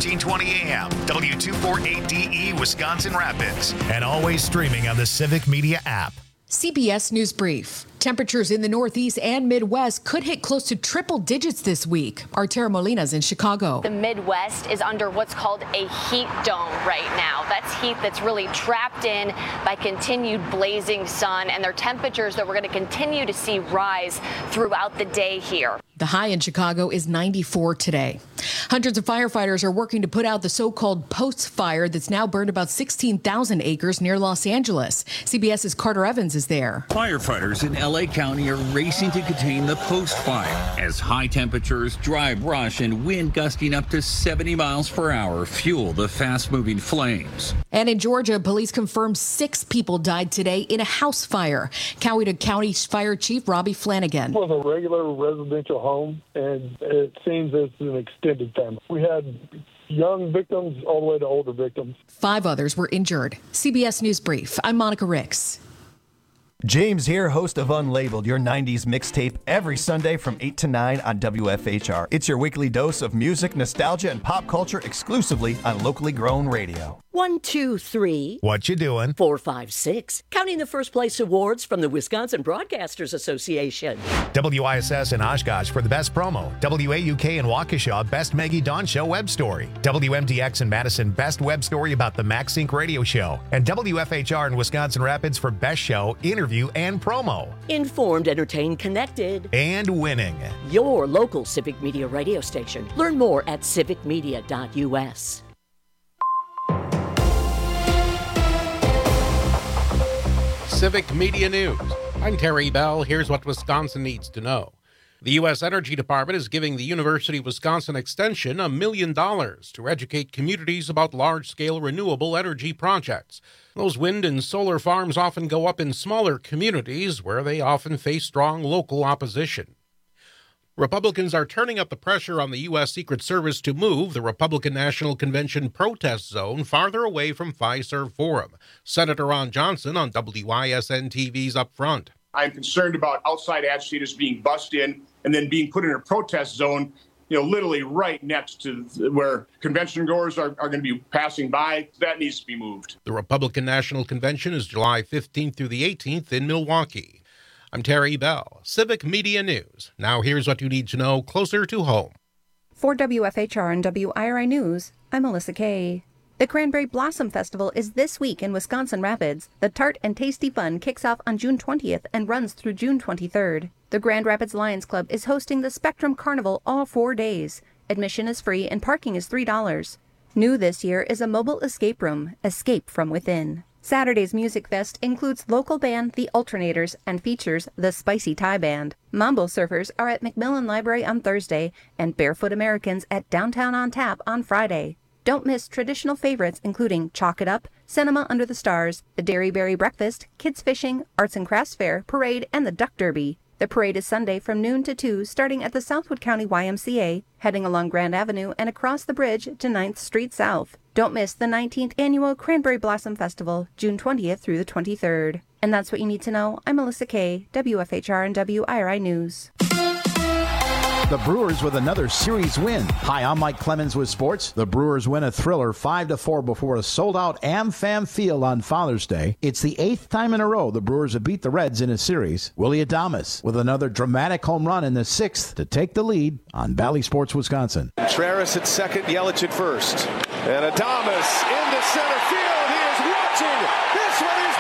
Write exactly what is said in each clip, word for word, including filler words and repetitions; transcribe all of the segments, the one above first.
fourteen twenty A M, W two forty-eight D E, Wisconsin Rapids, and always streaming on the Civic Media app. C B S News Brief. Temperatures in the Northeast and Midwest could hit close to triple digits this week. Artera Molina's in Chicago. The Midwest is under what's called a heat dome right now. That's heat that's really trapped in by continued blazing sun, and there are temperatures that we're going to continue to see rise throughout the day here. The high in Chicago is ninety-four today. Hundreds of firefighters are working to put out the so-called Post fire that's now burned about sixteen thousand acres near Los Angeles. CBS's Carter Evans is there. Firefighters in L A County are racing to contain the Post fire as high temperatures, dry brush, and wind gusting up to seventy miles per hour fuel the fast-moving flames. And in Georgia, police confirmed six people died today in a house fire. Coweta County Fire Chief Robbie Flanagan. It was a regular residential home, and it seems it's an extended family. We had young victims all the way to older victims. Five others were injured. C B S News Brief. I'm Monica Ricks. James here, host of Unlabeled, your nineties mixtape, every Sunday from eight to nine on W F H R. It's your weekly dose of music, nostalgia, and pop culture exclusively on locally grown radio. One, two, three. What you doing? Four, five, six. Counting the first place awards from the Wisconsin Broadcasters Association. W I S S in Oshkosh for the best promo. W A U K in Waukesha, best Maggie Dawn Show web story. W M D X in Madison, best web story about the MaxSync radio show. And W F H R in Wisconsin Rapids for best show, interview, and promo. Informed, entertained, connected. And winning. Your local Civic Media radio station. Learn more at civic media dot U S. Civic Media News. I'm Terry Bell. Here's what Wisconsin needs to know. The U S Energy Department is giving the University of Wisconsin Extension a million dollars to educate communities about large-scale renewable energy projects. Those wind and solar farms often go up in smaller communities where they often face strong local opposition. Republicans are turning up the pressure on the U S Secret Service to move the Republican National Convention protest zone farther away from Fiserv Forum. Senator Ron Johnson on W I S N T V's Up Front. I'm concerned about outside agitators being bussed in and then being put in a protest zone, you know, literally right next to where convention goers are, are going to be passing by. That needs to be moved. The Republican National Convention is July fifteenth through the eighteenth in Milwaukee. I'm Terry Bell, Civic Media News. Now here's what you need to know closer to home. For W F H R and W I R I News, I'm Melissa Kay. The Cranberry Blossom Festival is this week in Wisconsin Rapids. The Tart and Tasty Fun kicks off on June twentieth and runs through June twenty-third. The Grand Rapids Lions Club is hosting the Spectrum Carnival all four days. Admission is free and parking is three dollars. New this year is a mobile escape room, Escape from Within. Saturday's Music Fest includes local band The Alternators and features the Spicy Thai Band. Mambo Surfers are at McMillan Library on Thursday and Barefoot Americans at Downtown on Tap on Friday. Don't miss traditional favorites including Chalk It Up, Cinema Under the Stars, the Dairy Berry Breakfast, Kids Fishing, Arts and Crafts Fair, Parade, and the Duck Derby. The parade is Sunday from noon to two, starting at the Southwood County Y M C A, heading along Grand Avenue and across the bridge to ninth Street South. Don't miss the nineteenth Annual Cranberry Blossom Festival, June twentieth through the twenty-third. And that's what you need to know. I'm Melissa Kay, W F H R and W I R I News. The Brewers with another series win. Hi, I'm Mike Clemens with sports. The Brewers win a thriller five to four before a sold-out AmFam Field on Father's Day. It's the eighth time in a row the Brewers have beat the Reds in a series. Willie Adames with another dramatic home run in the sixth to take the lead on Valley Sports Wisconsin. Travis at second, Yelich at first. And Adames into center field. He is watching. This one is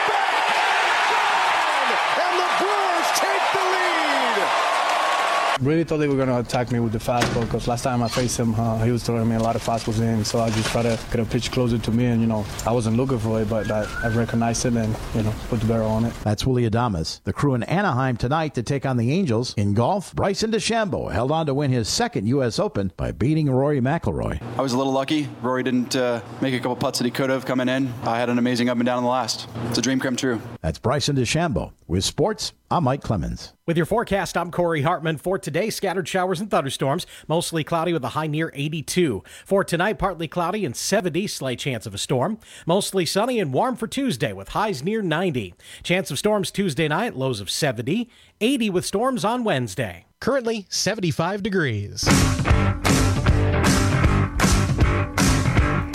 back. And the Brewers take the lead. Really thought they were going to attack me with the fastball because last time I faced him, uh, he was throwing me a lot of fastballs in. So I just tried to get a pitch closer to me, and you know, I wasn't looking for it, but I, I recognized it and you know, put the barrel on it. That's Willie Adames. The Crew in Anaheim tonight to take on the Angels. In golf, Bryson DeChambeau held on to win his second U S Open by beating Rory McIlroy. I was a little lucky. Rory didn't uh, make a couple putts that he could have coming in. I had an amazing up and down in the last. It's a dream come true. That's Bryson DeChambeau. With sports, I'm Mike Clemens. With your forecast, I'm Corey Hartman. For today, scattered showers and thunderstorms, mostly cloudy with a high near eighty-two. For tonight, partly cloudy and seventy, slight chance of a storm. Mostly sunny and warm for Tuesday with highs near ninety. Chance of storms Tuesday night, lows of seventy. eighty with storms on Wednesday. Currently seventy-five degrees.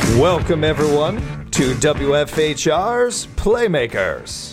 Welcome, everyone, to W F H R's Playmakers.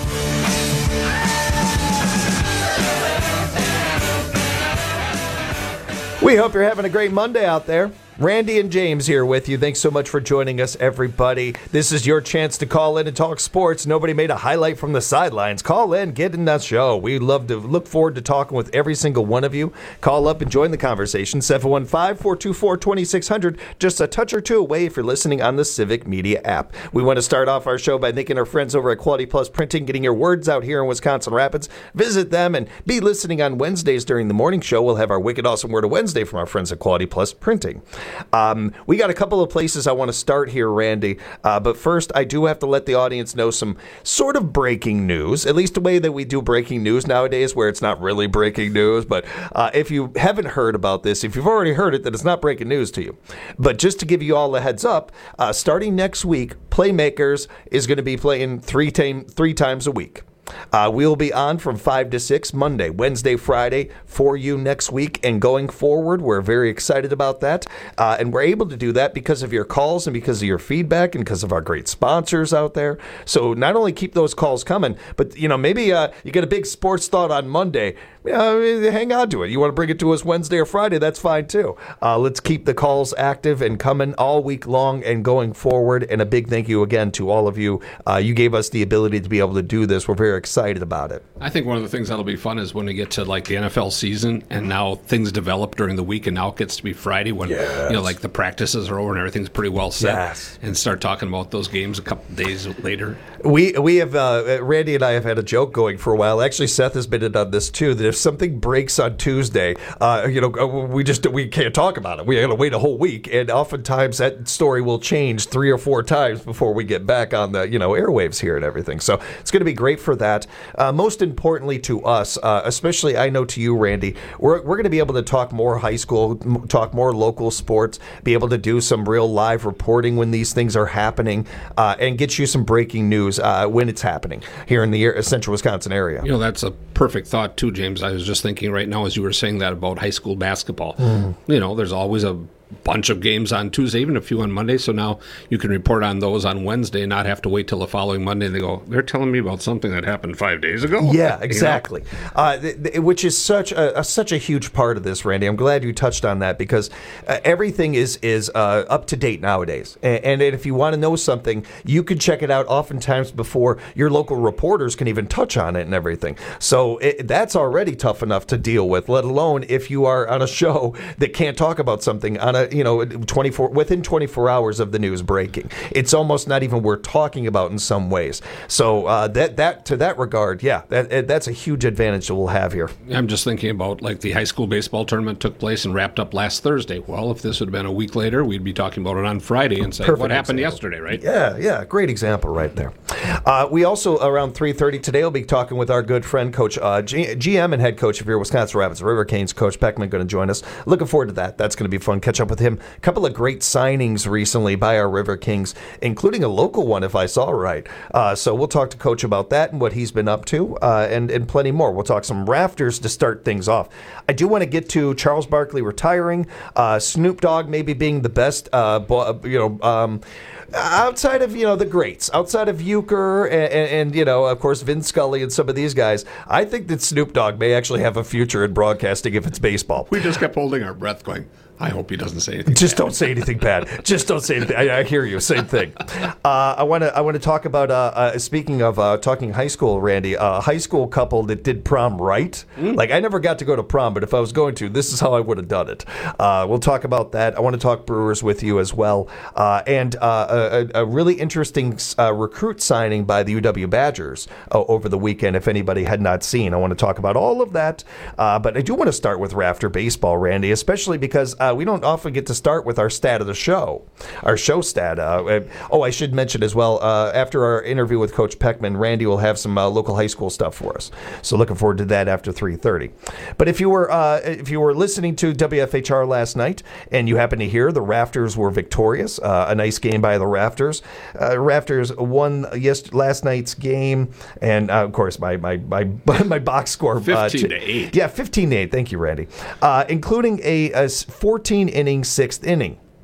We hope you're having a great Monday out there. Randy and James here with you. Thanks so much for joining us, everybody. This is your chance to call in and talk sports. Nobody made a highlight from the sidelines. Call in, get in that show. We love to look forward to talking with every single one of you. Call up and join the conversation. seven one five, four two four, two six zero zero. Just a touch or two away if you're listening on the Civic Media app. We want to start off our show by thanking our friends over at Quality Plus Printing, getting your words out here in Wisconsin Rapids. Visit them and be listening on Wednesdays during the morning show. We'll have our Wicked Awesome Word of Wednesday from our friends at Quality Plus Printing. Um, we got a couple of places I want to start here, Randy. Uh, but first, I do have to let the audience know some sort of breaking news, at least the way that we do breaking news nowadays, where it's not really breaking news. But uh, if you haven't heard about this, if you've already heard it, then it's not breaking news to you. But just to give you all a heads up, uh, starting next week, Playmakers is going to be playing three, tam- three times a week. Uh, we'll be on from five to six Monday, Wednesday, Friday for you next week. And going forward, we're very excited about that. Uh, and we're able to do that because of your calls and because of your feedback and because of our great sponsors out there. So not only keep those calls coming, but, you know, maybe uh, you get a big sports thought on Monday. Uh, hang on to it. You want to bring it to us Wednesday or Friday, that's fine too. Uh, let's keep the calls active and coming all week long and going forward. And a big thank you again to all of you. Uh, you gave us the ability to be able to do this. We're very excited about it. I think one of the things that'll be fun is when we get to like the N F L season and now things develop during the week and now it gets to be Friday when yes. you know like the practices are over and everything's pretty well set yes. and start talking about those games a couple days later. We we have uh, Randy and I have had a joke going for a while. Actually, Seth has been in on this too. That if something breaks on Tuesday, uh, you know, we just we can't talk about it. We got to wait a whole week, and oftentimes that story will change three or four times before we get back on the you know airwaves here and everything. So it's going to be great for that. Uh, most importantly to us, uh, especially I know to you, Randy, we're we're going to be able to talk more high school, talk more local sports, be able to do some real live reporting when these things are happening, uh, and get you some breaking news uh, when it's happening here in the central Wisconsin area. You know, that's a perfect thought too, James. I was just thinking right now as you were saying that about high school basketball. Mm. You know, there's always a bunch of games on Tuesday, even a few on Monday. So now you can report on those on Wednesday and not have to wait till the following Monday. And they go, they're telling me about something that happened five days ago. Yeah, exactly. You know? uh, th- th- which is such a, a such a huge part of this, Randy. I'm glad you touched on that because uh, everything is is uh, up to date nowadays. And, and if you want to know something, you can check it out oftentimes before your local reporters can even touch on it and everything. So it, that's already tough enough to deal with, let alone if you are on a show that can't talk about something on a you know twenty-four within twenty-four hours of the news breaking. It's almost not even worth talking about in some ways. So uh, that that to that regard, yeah, that that's a huge advantage that we'll have here. I'm just thinking about like the high school baseball tournament took place and wrapped up last Thursday. Well, if this had been a week later, we'd be talking about it on Friday and saying Perfect what happened example. yesterday, right? Yeah, yeah, great example right there. Uh, we also around three thirty today will be talking with our good friend, Coach uh, G- GM and head coach of your Wisconsin Rapids River Canes, Coach Peckman, going to join us. Looking forward to that. That's going to be fun. Catch up with him. A couple of great signings recently by our River Kings, including a local one, if I saw right. Uh, so we'll talk to Coach about that and what he's been up to, uh, and, and plenty more. We'll talk some Rafters to start things off. I do want to get to Charles Barkley retiring, uh, Snoop Dogg maybe being the best, uh, bo- you know, um, outside of, you know, the greats, outside of Euchre and, and, and, you know, of course, Vin Scully and some of these guys, I think that Snoop Dogg may actually have a future in broadcasting if it's baseball. We just kept holding our breath going, I hope he doesn't say anything Just bad. don't say anything bad. Just don't say anything. I, I hear you. Same thing. Uh, I want to I want to talk about, uh, uh, speaking of uh, talking high school, Randy, a uh, high school couple that did prom right. Mm. Like, I never got to go to prom, but if I was going to, this is how I would have done it. Uh, we'll talk about that. I want to talk Brewers with you as well. Uh, and uh, a, a really interesting uh, recruit signing by the U W Badgers uh, over the weekend, if anybody had not seen. I want to talk about all of that. Uh, but I do want to start with Rafter baseball, Randy, especially because uh, we don't often get to start with our stat of the show, our show stat. Uh, oh, I should mention as well, uh, after our interview with Coach Peckman, Randy will have some uh, local high school stuff for us. So looking forward to that after three thirty. But if you were uh, if you were listening to W F H R last night and you happen to hear the Rafters were victorious, uh, a nice game by the Rafters. Uh, Rafters won yes last night's game, and uh, of course my my my, my box score fifteen uh, to eight. Yeah, fifteen to eight. Thank you, Randy. Uh, including a, a fourteen inning sixth inning.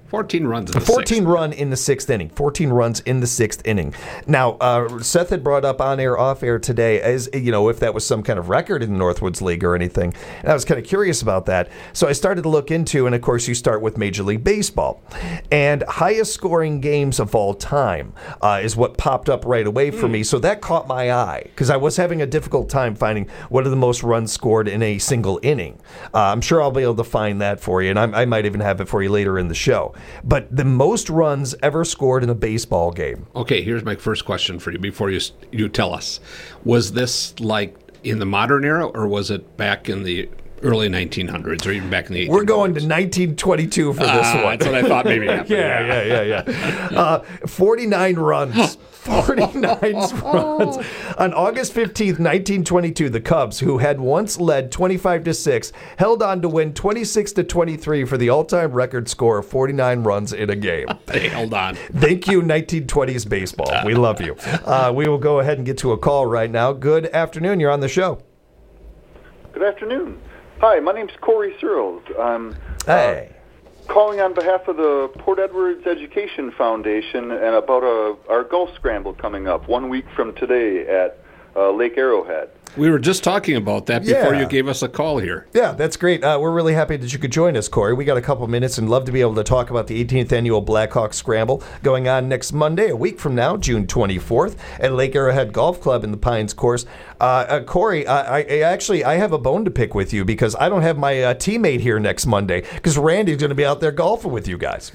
fourteen runs in the fourteen sixth. run in the sixth inning. fourteen runs in the sixth inning. Now, uh, Seth had brought up on air, off air today, as you know, if that was some kind of record in the Northwoods League or anything. And I was kind of curious about that. So I started to look into, and of course, you start with Major League Baseball. And highest scoring games of all time uh, is what popped up right away for mm. me. So that caught my eye because I was having a difficult time finding what are the most runs scored in a single inning. Uh, I'm sure I'll be able to find that for you, and I, I might even have it for you later in the show. But the most runs ever scored in a baseball game. Okay, here's my first question for you before you you tell us. Was this like in the modern era, or was it back in the early nineteen hundreds, or even back in the eighteen hundreds? We're going to nineteen twenty-two for this uh, one. That's what I thought maybe happened. yeah, yeah, yeah, yeah. yeah. Uh, forty-nine runs. forty-nine runs. On August fifteenth, nineteen twenty-two, the Cubs, who had once led twenty-five to six, held on to win twenty-six to twenty-three for the all-time record score of forty-nine runs in a game. They held on. Thank you, nineteen twenties baseball. We love you. Uh, we will go ahead and get to a call right now. Good afternoon. You're on the show. Good afternoon. Hi, my name's Corey Searles. I'm hey. uh, calling on behalf of the Port Edwards Education Foundation and about a, our golf scramble coming up one week from today at uh, Lake Arrowhead. We were just talking about that before Yeah. you gave us a call here. Yeah, that's great. Uh, we're really happy that you could join us, Corey. We got a couple minutes and love to be able to talk about the eighteenth Annual Blackhawk Scramble going on next Monday, a week from now, June twenty-fourth, at Lake Arrowhead Golf Club in the Pines course. Uh, uh, Corey, I, I actually I have a bone to pick with you because I don't have my uh, teammate here next Monday because Randy's going to be out there golfing with you guys.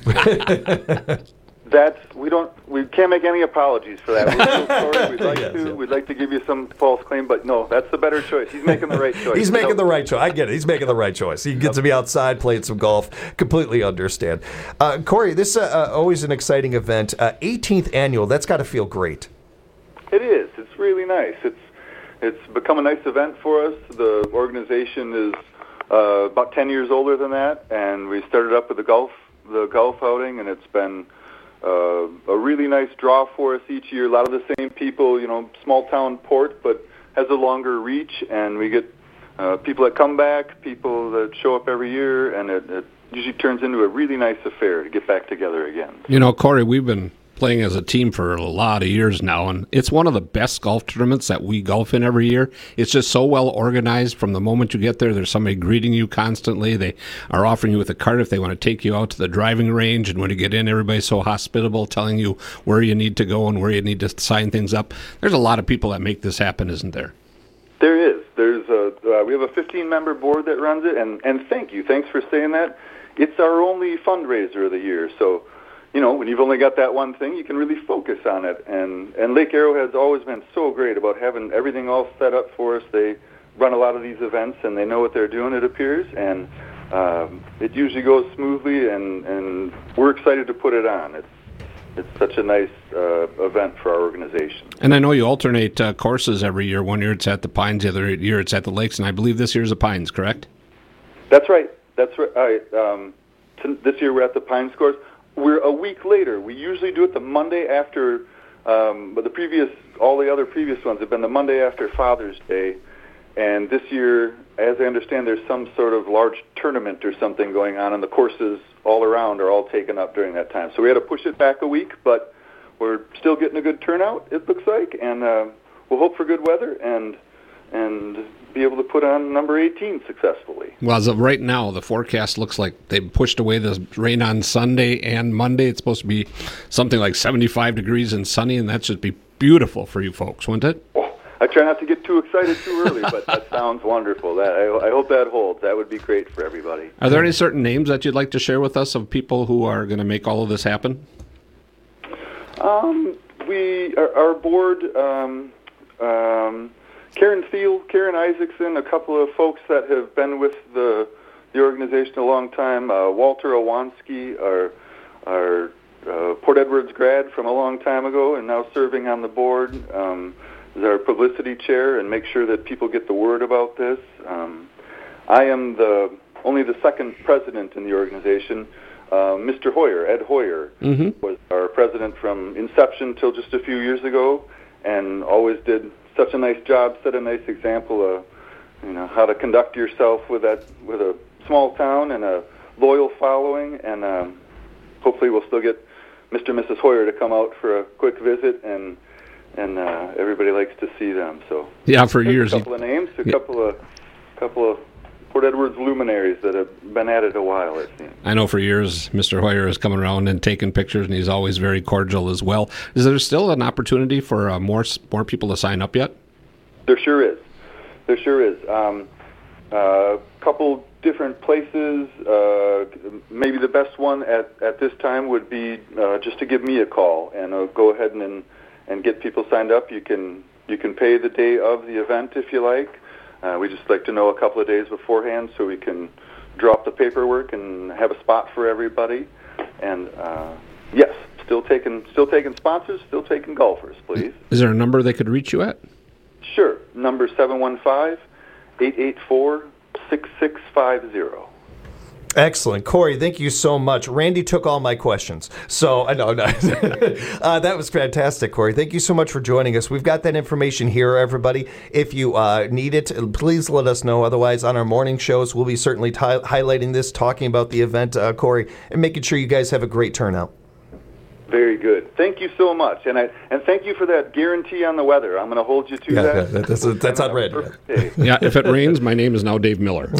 That's we don't we can't make any apologies for that. We're so sorry. We'd like Yes, to yeah. we'd like to give you some false claim, but no, that's the better choice. He's making the right choice. He's making No. the right choice. I get it. He's making the right choice. He gets to be outside playing some golf. Completely understand. Uh, Corey, this is uh, uh, always an exciting event. Uh, eighteenth annual. That's got to feel great. It is. It's really nice. It's it's become a nice event for us. The organization is uh, about ten years older than that, and we started up with the golf the golf outing, and it's been uh, a really nice draw for us each year. A lot of the same people, you know, small town Port, but has a longer reach, and we get uh, people that come back, people that show up every year, and it, it usually turns into a really nice affair to get back together again. You know, Corey, we've been playing as a team for a lot of years now, and it's one of the best golf tournaments that we golf in every year. It's just so well organized. From the moment you get there, there's somebody greeting you constantly. They are offering you with a cart if they want to take you out to the driving range, and when you get in, everybody's so hospitable, telling you where you need to go and where you need to sign things up. There's a lot of people that make this happen, isn't there? There is. There's a uh, we have a fifteen-member board that runs it, and, and thank you. Thanks for saying that. It's our only fundraiser of the year, so you know, when you've only got that one thing, you can really focus on it. And, and Lake Arrowhead's always been so great about having everything all set up for us. They run a lot of these events, and they know what they're doing, it appears. And um, it usually goes smoothly, and, and we're excited to put it on. It's it's such a nice uh, event for our organization. And I know you alternate uh, courses every year. One year it's at the Pines, the other year it's at the Lakes, and I believe this year's the Pines, correct? That's right. That's right. Um, t- this year we're at the Pines course. We're a week later. We usually do it the Monday after, um, but the previous, all the other previous ones have been the Monday after Father's Day. And this year, as I understand, there's some sort of large tournament or something going on, and the courses all around are all taken up during that time. So we had to push it back a week, but we're still getting a good turnout, it looks like, and uh, we'll hope for good weather and and be able to put on number eighteen successfully. Well, as of right now, the forecast looks like they pushed away the rain on Sunday and Monday. It's supposed to be something like seventy-five degrees and sunny, and that should be beautiful for you folks, wouldn't it? Oh, I try not to get too excited too early, but that sounds wonderful. That I, I hope that holds. That would be great for everybody. Are there any certain names that you'd like to share with us of people who are going to make all of this happen? Um, we our, our board, um, um, Karen Thiel, Karen Isaacson, a couple of folks that have been with the the organization a long time. Uh, Walter Owanski, our our uh, Port Edwards grad from a long time ago, and now serving on the board, um, is our publicity chair, and make sure that people get the word about this. Um, I am the only the second president in the organization. Uh, Mister Hoyer, Ed Hoyer, mm-hmm. was our president from inception till just a few years ago, and always did such a nice job, set a nice example of, you know, how to conduct yourself with that with a small town and a loyal following, and um, hopefully we'll still get Mister and Missus Hoyer to come out for a quick visit, and and uh, everybody likes to see them. So yeah, for years. A couple of names, a yeah. couple of couple of Port Edwards luminaries that have been at it a while, it seems. I know for years Mister Hoyer is coming around and taking pictures, and he's always very cordial as well. Is there still an opportunity for uh, more more people to sign up yet? There sure is. There sure is. Um, a uh, couple different places. Uh, maybe the best one at, at this time would be uh, just to give me a call and uh, go ahead and and get people signed up. You can you can pay the day of the event if you like. Uh, we just like to know a couple of days beforehand so we can drop the paperwork and have a spot for everybody. And uh, yes, still taking still taking sponsors, still taking golfers, please. Is there a number they could reach you at? Sure. Number seven one five, eight eight four, six six five zero. Excellent. Corey, thank you so much. Randy took all my questions. So, I know, no. uh, that was fantastic, Corey. Thank you so much for joining us. We've got that information here, everybody. If you uh, need it, please let us know. Otherwise, on our morning shows, we'll be certainly t- highlighting this, talking about the event, uh, Corey, and making sure you guys have a great turnout. Very good. Thank you so much. And I and thank you for that guarantee on the weather. I'm going to hold you to yeah, that. Yeah, that's, that's on red. Yeah, if it rains, my name is now Dave Miller.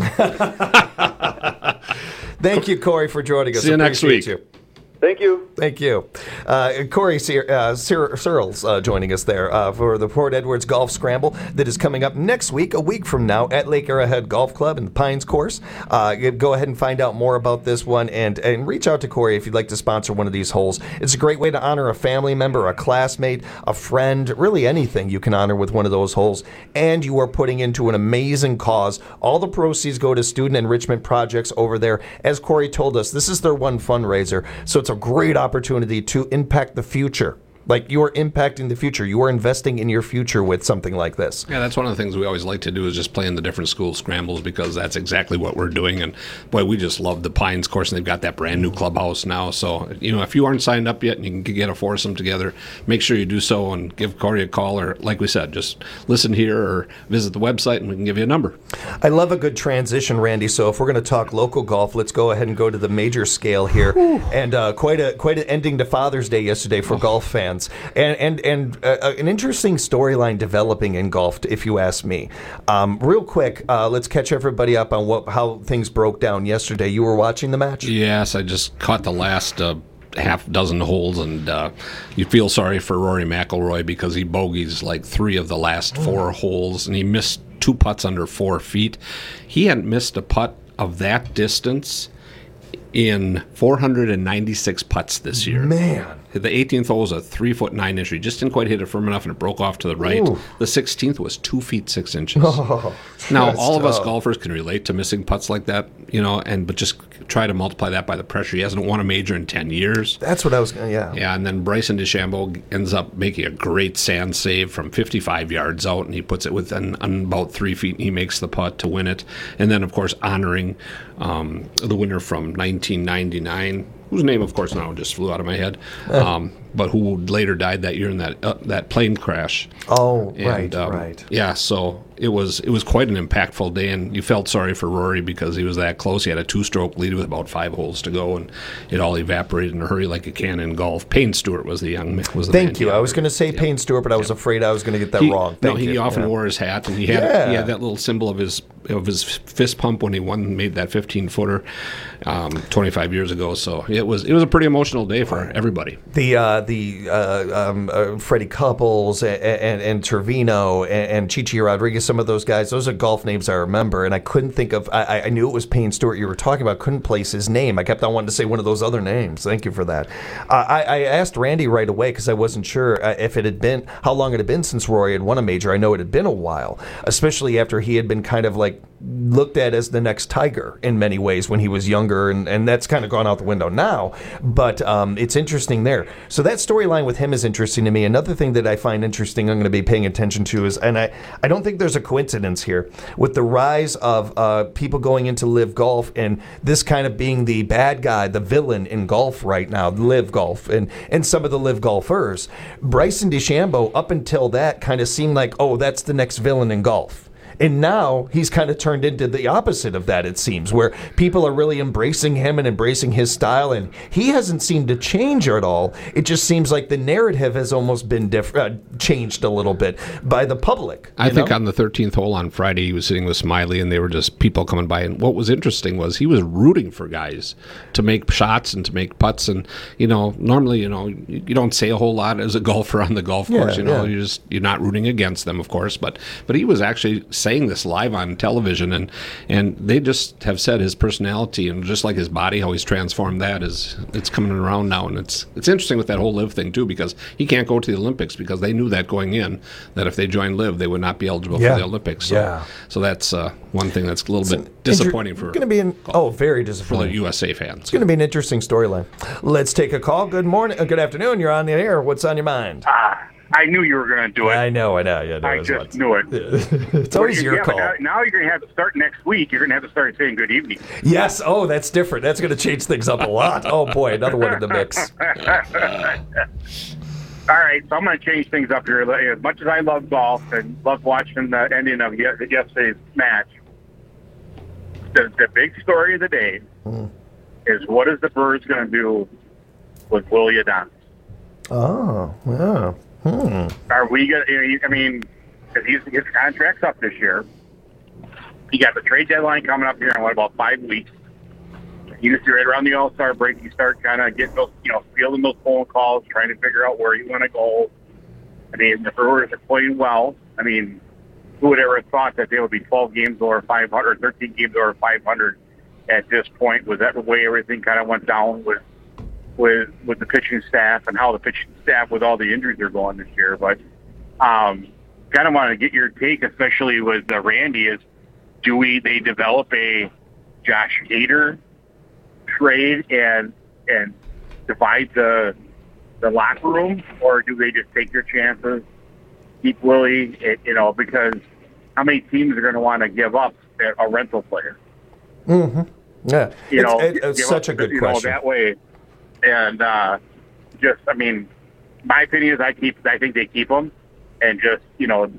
Thank you, Corey, for joining us. See you next week. You. Thank you. Thank you. Uh, Corey uh, Searles uh, joining us there uh, for the Port Edwards Golf Scramble that is coming up next week, a week from now, at Lake Arrowhead Golf Club in the Pines Course. Uh, go ahead and find out more about this one and, and reach out to Corey if you'd like to sponsor one of these holes. It's a great way to honor a family member, a classmate, a friend, really anything you can honor with one of those holes. And you are putting into an amazing cause. All the proceeds go to student enrichment projects over there. As Corey told us, this is their one fundraiser, so it's a great opportunity to impact the future. Like, you are impacting the future. You are investing in your future with something like this. Yeah, that's one of the things we always like to do is just play in the different school scrambles, because that's exactly what we're doing. And, boy, we just love the Pines course, and they've got that brand new clubhouse now. So, you know, if you aren't signed up yet and you can get a foursome together, make sure you do so and give Corey a call, or, like we said, just listen here or visit the website and we can give you a number. I love a good transition, Randy. So if we're going to talk local golf, let's go ahead and go to the major scale here. And uh, quite a quite an ending to Father's Day yesterday for oh. golf fans. And and and uh, an interesting storyline developing in golf, if you ask me. Um, real quick, uh, let's catch everybody up on what how things broke down yesterday. You were watching the match? Yes, I just caught the last uh, half dozen holes, and uh, you feel sorry for Rory McIlroy because he bogeys like three of the last four holes, and he missed two putts under four feet. He hadn't missed a putt of that distance in four hundred ninety-six putts this year. Man. The eighteenth hole was a three foot nine inch. He just didn't quite hit it firm enough, and it broke off to the right. Ooh. The sixteenth was two feet six inches. Oh, now, all tough. of us golfers can relate to missing putts like that, you know, and but just try to multiply that by the pressure. He hasn't won a major in ten years. That's what I was. Yeah. Yeah, and then Bryson DeChambeau ends up making a great sand save from fifty-five yards out, and he puts it within about three feet, and he makes the putt to win it. And then, of course, honoring um, the winner from nineteen ninety-nine. Whose name, of course, now just flew out of my head, um, but who later died that year in that uh, that plane crash. Oh, and, right, um, right. Yeah, so it was it was quite an impactful day, and you felt sorry for Rory because he was that close. He had a two-stroke lead with about five holes to go, and it all evaporated in a hurry like it can in golf. Payne Stewart was the young was the Thank you. man. I was going to say yeah. Payne Stewart, but I was yeah. afraid I was going to get that he, wrong. No, Thank he you. often yeah. wore his hat, and he had yeah. he had that little symbol of his of his fist pump when he won made that fifteen footer um, twenty-five years ago. So it was it was a pretty emotional day for everybody. The uh, the uh, um, uh, Freddie Couples and and, and Trevino and, and Chichi Rodriguez, some of those guys, those are golf names I remember, and I couldn't think of. I, I knew it was Payne Stewart you were talking about. Couldn't place his name. I kept on wanting to say one of those other names. Thank you for that. Uh, I, I asked Randy right away because I wasn't sure uh, if it had been how long it had been since Rory had won a major. I know it had been a while, especially after he had been kind of like looked at as the next Tiger in many ways when he was younger, and, and that's kind of gone out the window now. But um, it's interesting there. So that storyline with him is interesting to me. Another thing that I find interesting I'm going to be paying attention to is, and I, I don't think there's a coincidence here, with the rise of uh, people going into live golf and this kind of being the bad guy, the villain in golf right now, live golf, and, and some of the live golfers. Bryson DeChambeau, up until that, kind of seemed like, oh, that's the next villain in golf. And now he's kind of turned into the opposite of that, it seems, where people are really embracing him and embracing his style, and he hasn't seemed to change at all. It just seems like the narrative has almost been diff- uh, changed a little bit by the public. I think know? on the thirteenth hole on Friday, he was sitting with Smiley, and they were just people coming by. And what was interesting was he was rooting for guys to make shots and to make putts. And, you know, normally, you know, you, you don't say a whole lot as a golfer on the golf course. Yeah, you know, yeah. you just you're not rooting against them, of course. But but he was actually saying this live on television, and and they just have said his personality and just like his body, how he's transformed. That is, it's coming around now, and it's it's interesting with that whole Live thing too, because he can't go to the Olympics because they knew that going in that if they joined Live, they would not be eligible Yeah. for the Olympics. So, Yeah. so that's uh, one thing that's a little bit disappointing for Going to be an oh, very for the disappointing. U S A fans. It's going to be an interesting storyline. Let's take a call. Good morning, uh, good afternoon. You're on the air. What's on your mind? Ah, I knew you were going to do it. I know, I know. Yeah, no, I it's just what- knew it. It's always Well, your yeah, but call. Now, now you're going to have to start next week. You're going to have to start saying good evening. Yes. Oh, that's different. That's going to change things up a lot. Oh boy, another one in the mix. All right, so I'm going to change things up here. As much as I love golf and love watching the ending of ye- yesterday's match, the, the big story of the day Mm. is what is the Brewers going to do with Willie Adames? Oh, yeah. Hmm. Are we going to, I mean, because he's, his contract's up this year. You got the trade deadline coming up here in, what, about five weeks. You just right around the All-Star break, you start kind of getting those, you know, fielding those phone calls, trying to figure out where you want to go. I mean, the Brewers are playing well. I mean, who would ever have thought that they would be twelve games over five hundred, thirteen games over five hundred at this point? Was that the way everything kind of went down with with with the pitching staff and how the pitching staff with all the injuries are going this year? But um, kind of want to get your take, especially with uh, Randy, is do we they develop a Josh Hader trade and and divide the the locker room, or do they just take their chances, keep Willie? It, you know, because how many teams are going to want to give up a rental player? Mm-hmm. Yeah, You it's, know, it- it's give such up, a good you question. know, that way, and uh, just I mean, my opinion is I keep I think they keep him, and just you know,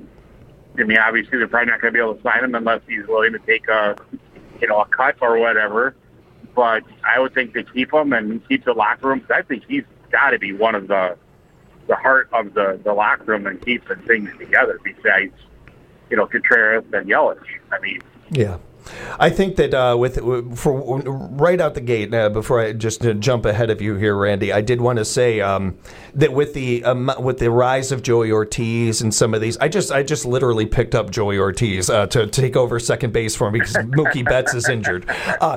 I mean, obviously they're probably not going to be able to sign him unless he's willing to take a you know a cut or whatever. But I would think they keep him and keep the locker room, because I think he's got to be one of the the heart of the, the locker room and keeping things together besides, you know, Contreras and Yelich. I mean, Yeah. I think that uh, with for right out the gate, uh, before I just uh, jump ahead of you here, Randy, I did want to say um, that with the um, with the rise of Joey Ortiz and some of these, I just I just literally picked up Joey Ortiz uh, to take over second base for him because Mookie Betts is injured. Uh,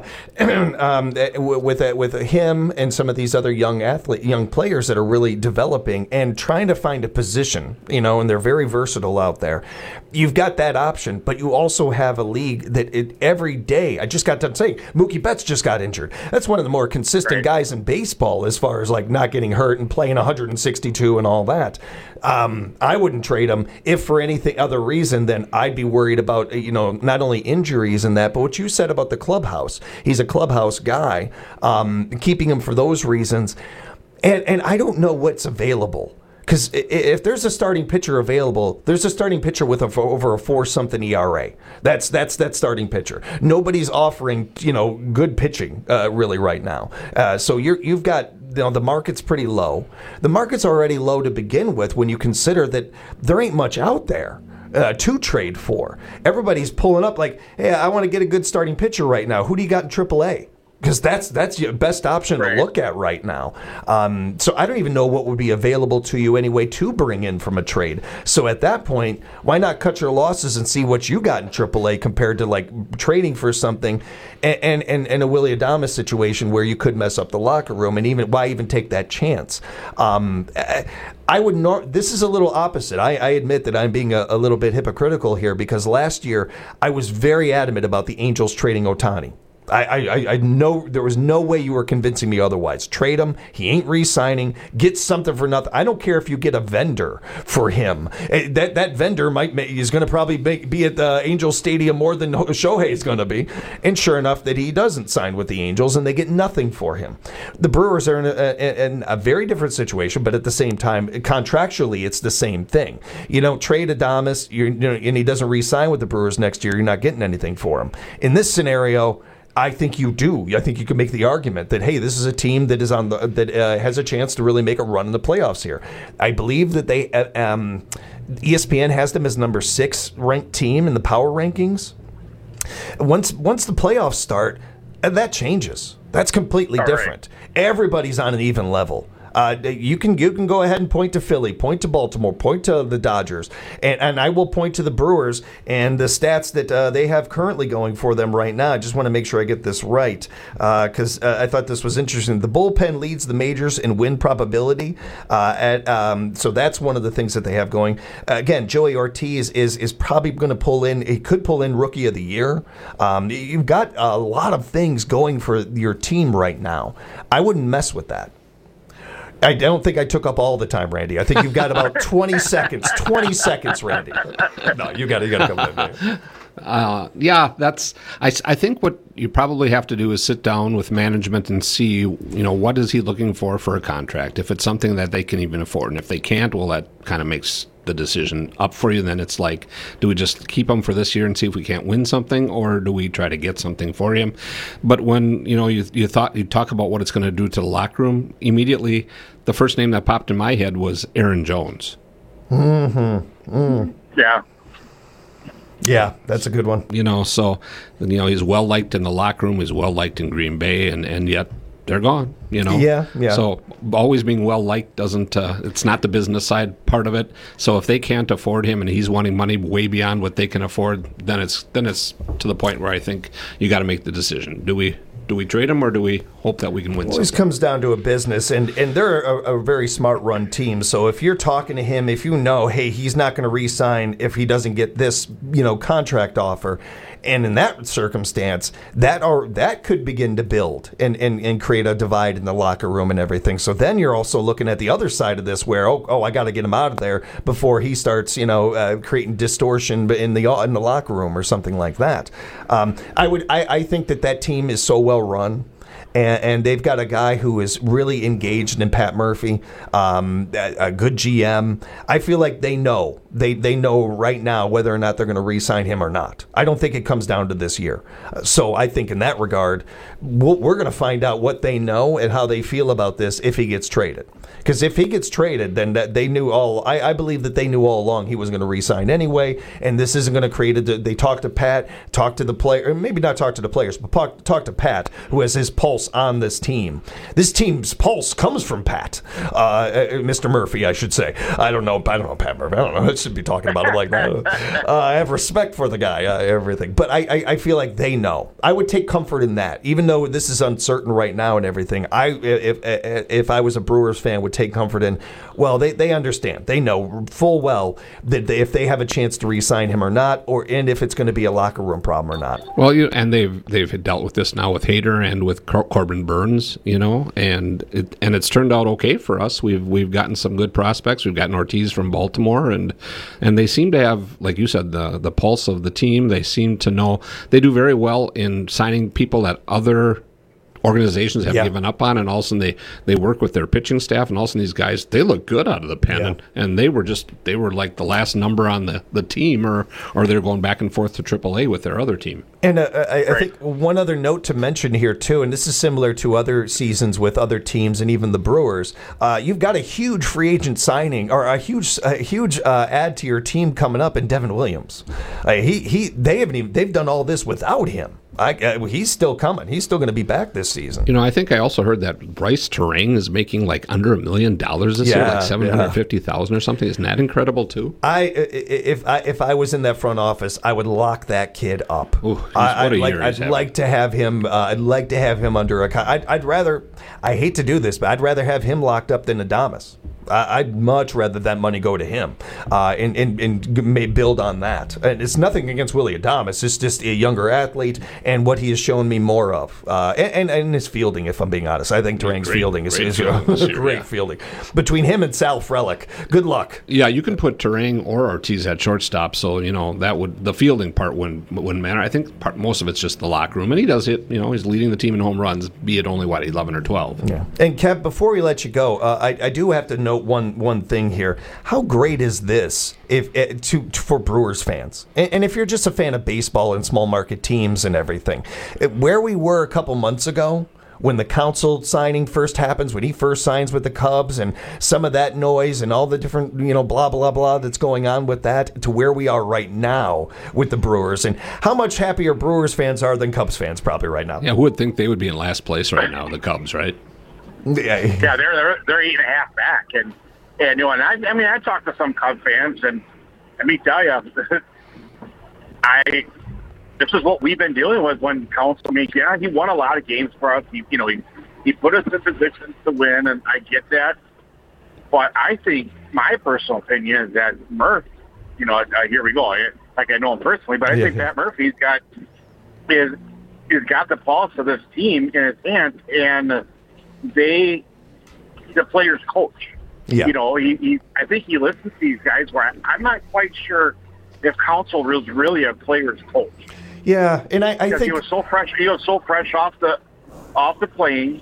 um, with uh, with him and some of these other young athlete, young players that are really developing and trying to find a position, you know, and they're very versatile out there. You've got that option, but you also have a league that it, every day, I just got done saying, Mookie Betts just got injured. That's one of the more consistent Right. guys in baseball as far as like not getting hurt and playing one hundred sixty-two and all that. Um, I wouldn't trade him if for anything other reason than I'd be worried about, you know, not only injuries and that, but what you said about the clubhouse. He's a clubhouse guy, um, keeping him for those reasons. And, and I don't know what's available. Because if there's a starting pitcher available, there's a starting pitcher with a, over a four something E R A. That's that's that starting pitcher. Nobody's offering you know good pitching uh, really right now. Uh, so you're you've got you know the market's pretty low. The market's already low to begin with when you consider that there ain't much out there uh, to trade for. Everybody's pulling up like, hey, I want to get a good starting pitcher right now. Who do you got in triple A? Because that's that's your best option to look at right now. Um, so I don't even know what would be available to you anyway to bring in from a trade. So at that point, why not cut your losses and see what you got in triple A compared to like trading for something and and, and, and a Willie Adames situation where you could mess up the locker room, and even why even take that chance? Um, I would not. This is a little opposite. I, I admit that I'm being a, a little bit hypocritical here because last year I was very adamant about the Angels trading Ohtani. I, I, I know there was no way you were convincing me otherwise. Trade him. He ain't re-signing. Get something for nothing. I don't care if you get a vendor for him. That that vendor might make, is going to probably make, be at the Angels Stadium more than Shohei is going to be. And sure enough, that he doesn't sign with the Angels, and they get nothing for him. The Brewers are in a, in a very different situation, but at the same time, contractually, it's the same thing. You don't trade Adames, you're, you know, and he doesn't re-sign with the Brewers next year. You're not getting anything for him. In this scenario, I think you do. I think you can make the argument that, hey, this is a team that is on the that uh, has a chance to really make a run in the playoffs here. I believe that they uh, um, E S P N has them as number six ranked team in the power rankings. Once once the playoffs start, uh, that changes. That's completely All different. Right. Everybody's on an even level. Uh, you can you can go ahead and point to Philly, point to Baltimore, point to the Dodgers, and, and I will point to the Brewers and the stats that uh, they have currently going for them right now. I just want to make sure I get this right because uh, uh, I thought this was interesting. The bullpen leads the majors in win probability. Uh, at um, so that's one of the things that they have going. Uh, again, Joey Ortiz is is probably going to pull in. He could pull in Rookie of the Year. Um, you've got a lot of things going for your team right now. I wouldn't mess with that. I don't think I took up all the time, Randy. I think you've got about twenty seconds. twenty seconds, Randy. No, you got to you got to come in. Uh, yeah, that's. I, I think what you probably have to do is sit down with management and see, you know, what is he looking for for a contract? If it's something that they can even afford, and if they can't, well, that kind of makes the decision up for you. Then it's like, do we just keep him for this year and see if we can't win something, or do we try to get something for him? But when you know you you thought you talk about what it's going to do to the locker room, immediately the first name that popped in my head was Aaron Jones. Mm-hmm. Mm. Yeah. Yeah, that's a good one. You know, so you know he's well liked in the locker room. He's well liked in Green Bay, and, and yet they're gone. You know, yeah, yeah. So always being well liked doesn't. Uh, it's not the business side part of it. So if they can't afford him and he's wanting money way beyond what they can afford, then it's then it's to the point where I think you got to make the decision. Do we? Do we trade him, or do we hope that we can win? It always something? comes down to a business, and, and they're a, a very smart run team. So if you're talking to him, if you know, hey, he's not going to re-sign if he doesn't get this, you know, contract offer, and in that circumstance, that are that could begin to build and, and, and create a divide in the locker room and everything. So then you're also looking at the other side of this, where oh, oh I got to get him out of there before he starts, you know, uh, creating distortion in the in the locker room or something like that. Um, I would I, I think that that team is so well run. And, and they've got a guy who is really engaged in Pat Murphy, um, a, a good G M. I feel like they know. They they know right now whether or not they're going to re-sign him or not. I don't think it comes down to this year. So I think in that regard, we'll, we're going to find out what they know and how they feel about this if he gets traded. Because if he gets traded, then that they knew all. I, I believe that they knew all along he was going to re-sign anyway, and this isn't going to create a. They talked to Pat, talked to the player, or maybe not talk to the players, but talk, talk to Pat, who has his pulse on this team. This team's pulse comes from Pat, uh, Mister Murphy, I should say. I don't know. I don't know Pat Murphy. I don't know. I should be talking about him like that. Uh, I have respect for the guy, uh, everything, but I, I, I feel like they know. I would take comfort in that, even though this is uncertain right now and everything. I if if, if I was a Brewers fan, would take comfort in, well, they, they understand. They know full well that they, if they have a chance to re-sign him or not, or and if it's going to be a locker room problem or not. Well, you, and they've they've dealt with this now with Hader and with Cor- Corbin Burns, you know, and it, and it's turned out okay for us. We've we've gotten some good prospects. We've gotten Ortiz from Baltimore, and and they seem to have, like you said, the the pulse of the team. They seem to know. They do very well in signing people that other organizations have yeah. given up on, and all of a sudden they, they work with their pitching staff, and all of a sudden these guys, they look good out of the pen, yeah. and, and they were just they were like the last number on the, the team, or or they're going back and forth to triple A with their other team. And uh, I, I think one other note to mention here too, and this is similar to other seasons with other teams and even the Brewers, uh, you've got a huge free agent signing or a huge a huge uh, add to your team coming up in Devin Williams. Uh, he he they haven't even they've done all this without him. I, uh, he's still coming. He's still going to be back this season. You know, I think I also heard that Bryce Terang is making like under a million dollars this yeah, year, like seven hundred fifty thousand yeah. or something. Isn't that incredible too? I if I if I was in that front office, I would lock that kid up. Ooh, I, what a I'd, like, year I'd like to have him. Uh, I'd like to have him under a. I'd, I'd rather. I hate to do this, but I'd rather have him locked up than Adames. I, I'd much rather that money go to him uh, and, and, and may build on that. And it's nothing against Willy Adames. It's just a younger athlete and what he has shown me more of. Uh, and, and, and his fielding, if I'm being honest. I think Durang's great, fielding is, great is fielding this year, great yeah. fielding. Between him and Sal Frelick, good luck. Yeah, you can put Turang or Ortiz at shortstop, so, you know, that would the fielding part wouldn't, wouldn't matter. I think part, most of it's just the locker room, and he does it. You know, he's leading the team in home runs, be it only, what, eleven or twelve. Yeah. And, Kev, before we let you go, uh, I, I do have to note one one thing here. How great is this if uh, to, to for Brewers fans? And, and if you're just a fan of baseball and small market teams and everything, where we were a couple months ago, when the Council signing first happens, when he first signs with the Cubs, and some of that noise and all the different, you know, blah, blah, blah that's going on with that, to where we are right now with the Brewers, and how much happier Brewers fans are than Cubs fans probably right now. Yeah, who would think they would be in last place right now, the Cubs, right? Yeah, yeah they're, they're, they're eight and a half back. And, and you know, and I, I mean, I talked to some Cubs fans, and let me tell you, I... This is what we've been dealing with when Council makes. Yeah, he won a lot of games for us. He, you know, he he put us in positions to win, and I get that. But I think my personal opinion is that Murph, you know, uh, here we go. I, like I know him personally, but I yeah, think yeah. Pat Murphy's got is he's got the pulse of this team in his hands, and they the players coach. Yeah. You know, he, he I think he listens to these guys. Where I, I'm not quite sure if Council was really a players coach. Yeah, and I, I because think he was so fresh. He was so fresh off the off the plane,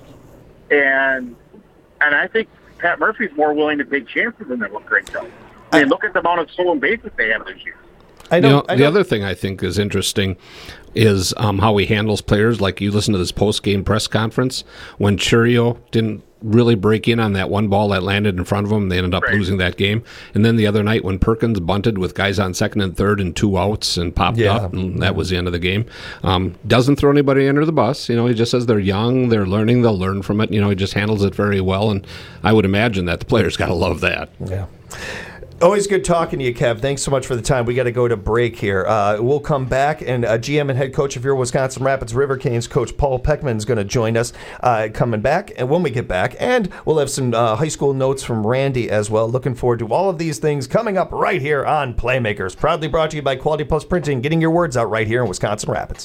and and I think Pat Murphy's more willing to take chances than what Greg does. I mean, look at the amount of stolen bases they have this year. I know, you know I the other thing I think is interesting is um, how he handles players. Like, you listen to this post-game press conference when Churio didn't really break in on that one ball that landed in front of him. They ended up right. losing that game. And then the other night when Perkins bunted with guys on second and third and two outs and popped yeah. up, and that was the end of the game. Um, doesn't throw anybody under the bus. You know, he just says they're young, they're learning, they'll learn from it. You know, he just handles it very well, and I would imagine that the players got to love that. Yeah. Always good talking to you, Kev. Thanks so much for the time. We got to go to break here. Uh, we'll come back, and uh, G M and head coach of your Wisconsin Rapids River Canes, Coach Paul Peckman, is going to join us uh, coming back, and when we get back, and we'll have some uh, high school notes from Randy as well. Looking forward to all of these things coming up right here on Playmakers. Proudly brought to you by Quality Plus Printing, getting your words out right here in Wisconsin Rapids.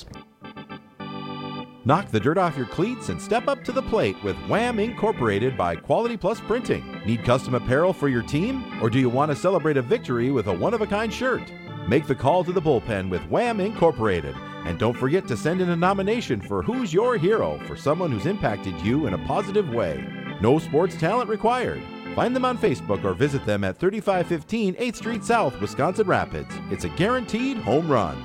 Knock the dirt off your cleats and step up to the plate with Wham! Incorporated by Quality Plus Printing. Need custom apparel for your team? Or do you want to celebrate a victory with a one-of-a-kind shirt? Make the call to the bullpen with Wham! Incorporated. And don't forget to send in a nomination for Who's Your Hero for someone who's impacted you in a positive way. No sports talent required. Find them on Facebook or visit them at thirty-five fifteen eighth Street South, Wisconsin Rapids. It's a guaranteed home run.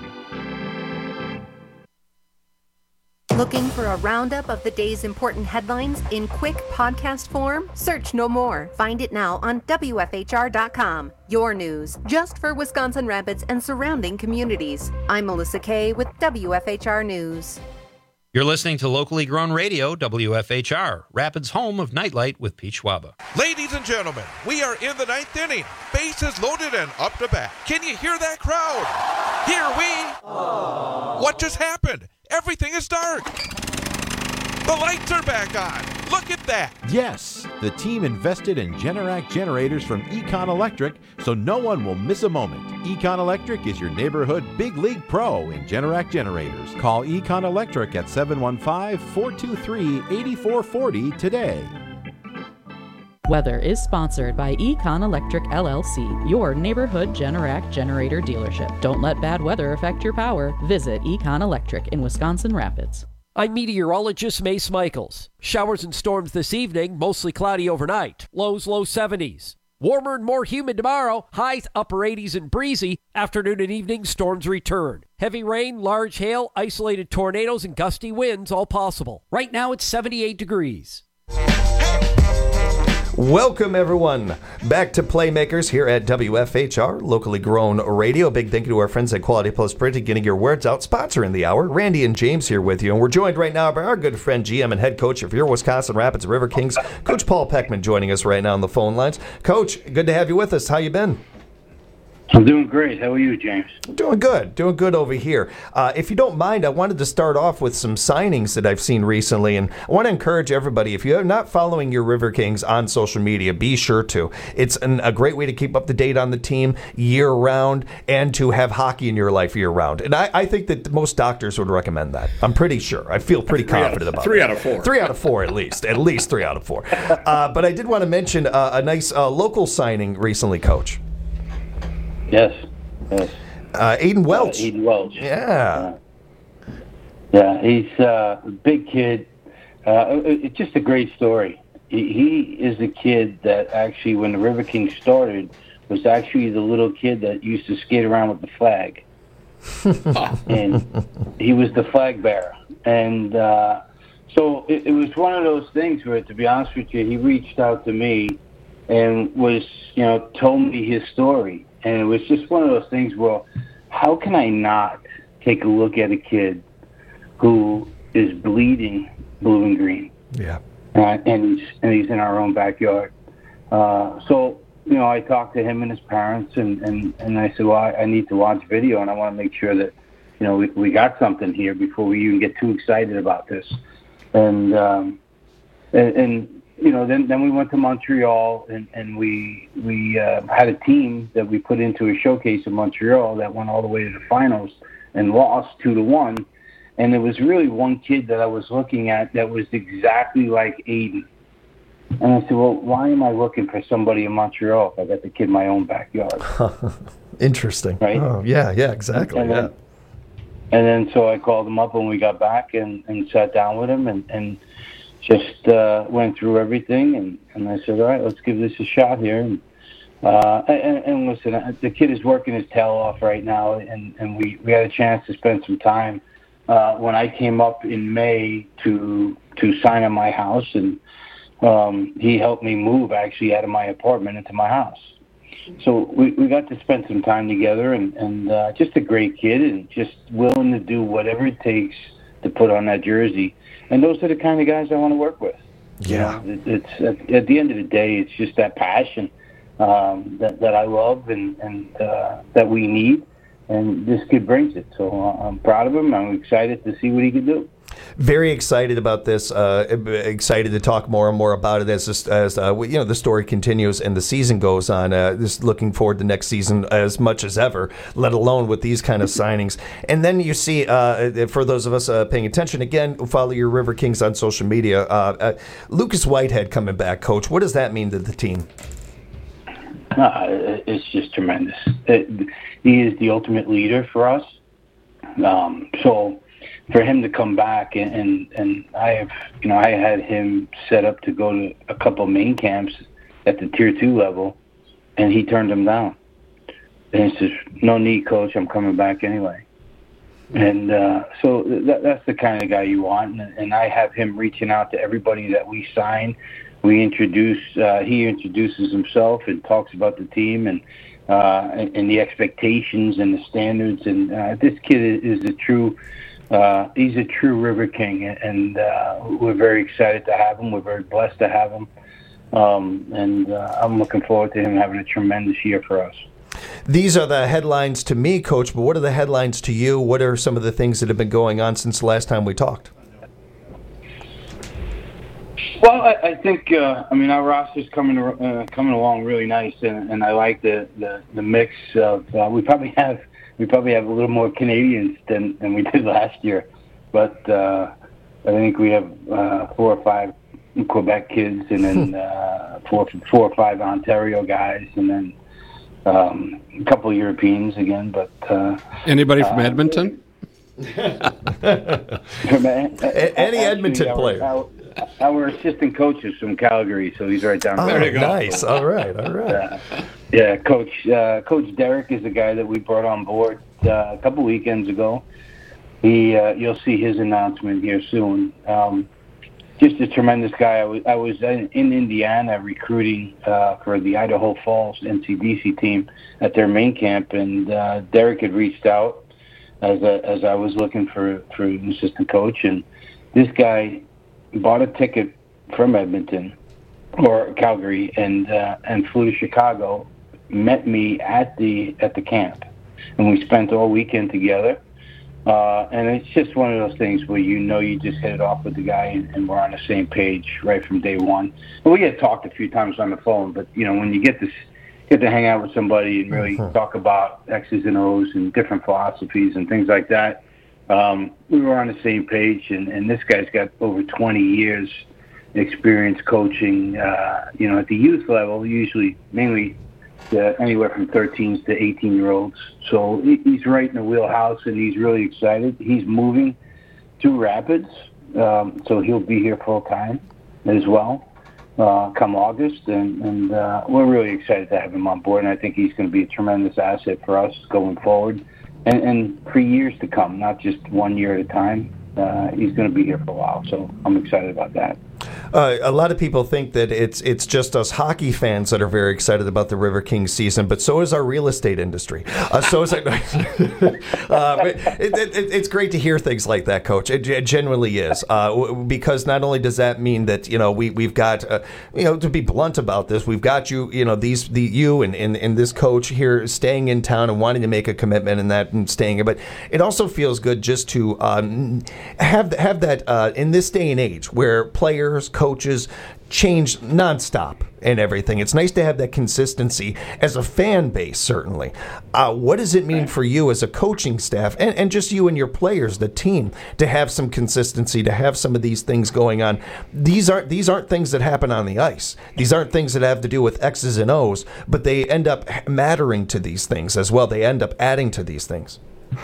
Looking for a roundup of the day's important headlines in quick podcast form? Search no more. Find it now on W F H R dot com. Your news, just for Wisconsin Rapids and surrounding communities. I'm Melissa Kay with W F H R News. You're listening to locally grown radio, W F H R, Rapids' home of Nightlight with Pete Schwaba. Ladies and gentlemen, we are in the ninth inning. Bases loaded and up to bat. Can you hear that crowd? Here we... Aww. What just happened? Everything is dark. The lights are back on. Look at that. Yes, the team invested in Generac generators from Econ Electric, so no one will miss a moment. Econ Electric is your neighborhood big league pro in Generac generators. Call Econ Electric at seven one five, four two three, eight four four zero today. Weather is sponsored by Econ Electric L L C, your neighborhood Generac generator dealership. Don't let bad weather affect your power. Visit Econ Electric in Wisconsin Rapids. I'm meteorologist Mace Michaels. Showers and storms this evening, mostly cloudy overnight. Lows low seventies. Warmer and more humid tomorrow, highs upper eighties and breezy. Afternoon and evening storms return. Heavy rain, large hail, isolated tornadoes, and gusty winds all possible. Right now it's seventy-eight degrees. Welcome, everyone, back to Playmakers here at W F H R, locally grown radio. Big thank you to our friends at Quality Plus Printing, getting your words out, sponsoring the hour. Randy and James here with you, and we're joined right now by our good friend, G M and head coach of your Wisconsin Rapids River Kings, Coach Paul Peckman, joining us right now on the phone lines. Coach, good to have you with us. How you been? I'm doing great. How are you, James? Doing good. Doing good over here. Uh, if you don't mind, I wanted to start off with some signings that I've seen recently, and I want to encourage everybody, if you're not following your River Kings on social media, be sure to. It's an, a great way to keep up to date on the team year-round and to have hockey in your life year-round. And I, I think that most doctors would recommend that. I'm pretty sure. I feel pretty three confident of, about three that. Three out of four. Three out of four, at least. At least three out of four. Uh, but I did want to mention uh, a nice uh, local signing recently, Coach. Yes. Yes. Uh, Aiden Welch. Uh, Aiden Welch. Yeah. Uh, yeah, he's uh, a big kid. Uh, it's just a great story. He, he is a kid that actually, when the River Kings started, was actually the little kid that used to skate around with the flag. And he was the flag bearer. And uh, so it, it was one of those things where, to be honest with you, he reached out to me and was, you know, told me his story. And it was just one of those things where, how can I not take a look at a kid who is bleeding blue and green? Yeah. Uh, and he's and he's in our own backyard. Uh, so, you know, I talked to him and his parents, and, and, and I said, well, I, I need to watch video, and I want to make sure that, you know, we, we got something here before we even get too excited about this. And, um, and, and you know, then, then we went to Montreal, and, and we we uh, had a team that we put into a showcase in Montreal that went all the way to the finals and lost two to one. And there was really one kid that I was looking at that was exactly like Aiden. And I said, well, why am I looking for somebody in Montreal if I got the kid in my own backyard? Interesting. Right? Oh, yeah, yeah, exactly. And yeah. then, and then so I called him up when we got back and, and sat down with him and, and just uh, went through everything. And, and I said, all right, let's give this a shot here. And, uh, and, and listen, the kid is working his tail off right now, and, and we, we had a chance to spend some time uh, when I came up in May to to sign on my house, and um, he helped me move actually out of my apartment into my house. So we, we got to spend some time together, and, and uh, just a great kid, and just willing to do whatever it takes to put on that jersey. And those are the kind of guys I want to work with. Yeah. You know, it, it's at, at the end of the day, it's just that passion um, that that I love and and uh, that we need, and this kid brings it. So uh, I'm proud of him. I'm excited to see what he can do. Very excited about this. Uh, excited to talk more and more about it as this, as uh, you know the story continues and the season goes on. Uh, just looking forward to next season as much as ever, let alone with these kind of signings. And then you see, uh, for those of us uh, paying attention, again, follow your River Kings on social media. Uh, uh, Lucas Whitehead coming back, Coach. What does that mean to the team? Uh, it's just tremendous. It, he is the ultimate leader for us. Um, so. For him to come back, and, and and I have, you know, I had him set up to go to a couple of main camps at the tier two level, and he turned them down. And he says, "No need, coach. I'm coming back anyway." And uh, so that, that's the kind of guy you want. And, and I have him reaching out to everybody that we sign. We introduce. Uh, he introduces himself and talks about the team and uh, and, and the expectations and the standards. And uh, this kid is a true. Uh, he's a true River King, and uh, we're very excited to have him. We're very blessed to have him, um, and uh, I'm looking forward to him having a tremendous year for us. These are the headlines to me, Coach, but what are the headlines to you? What are some of the things that have been going on since the last time we talked? Well, I, I think, uh, I mean, our roster's coming uh, coming along really nice, and, and I like the, the, the mix of, uh, we probably have We probably have a little more Canadians than, than we did last year, but uh, I think we have uh, four or five Quebec kids, and then uh, four, four or five Ontario guys, and then um, a couple of Europeans again. But uh, anybody from uh, Edmonton? from, Any Edmonton our, player? Our, our assistant coach is from Calgary, so he's right down oh, there. There you go. Nice. All right. All right. Uh, Yeah, Coach uh, Coach Derek is the guy that we brought on board uh, a couple weekends ago. He, uh, you'll see his announcement here soon. Um, just a tremendous guy. I was I was in, in Indiana recruiting uh, for the Idaho Falls N C D C team at their main camp, and uh, Derek had reached out as a, as I was looking for for an assistant coach, and this guy bought a ticket from Edmonton or Calgary and uh, and flew to Chicago met me at the at the camp, and we spent all weekend together. Uh, and it's just one of those things where you know you just hit it off with the guy, and, and we're on the same page right from day one. And we had talked a few times on the phone, but you know when you get this get to hang out with somebody and really mm-hmm. talk about X's and O's and different philosophies and things like that, um, we were on the same page. And, and this guy's got over twenty years experience coaching, uh, you know, at the youth level, usually mainly uh, anywhere from thirteens to eighteen-year-olds. So he, he's right in the wheelhouse, and he's really excited. He's moving to Rapids, um, so he'll be here full time as well uh, come August, and, and uh, we're really excited to have him on board, and I think he's going to be a tremendous asset for us going forward and, and for years to come, not just one year at a time. Uh, he's going to be here for a while, so I'm excited about that. Uh, a lot of people think that it's it's just us hockey fans that are very excited about the River Kings season, but so is our real estate industry. Uh, so is it, uh, it, it, it. It's great to hear things like that, Coach. It, it genuinely is, uh, because not only does that mean that you know we we've got uh, you know to be blunt about this, we've got you you know these the you and, and and this coach here staying in town and wanting to make a commitment and that and staying here, but it also feels good just to um, have have that uh, in this day and age where players, coaches change nonstop and everything. It's nice to have that consistency as a fan base, certainly. Uh, what does it mean for you as a coaching staff and, and just you and your players, the team, to have some consistency, to have some of these things going on? These aren't these aren't things that happen on the ice. These aren't things that have to do with X's and O's, but they end up mattering to these things as well. They end up adding to these things.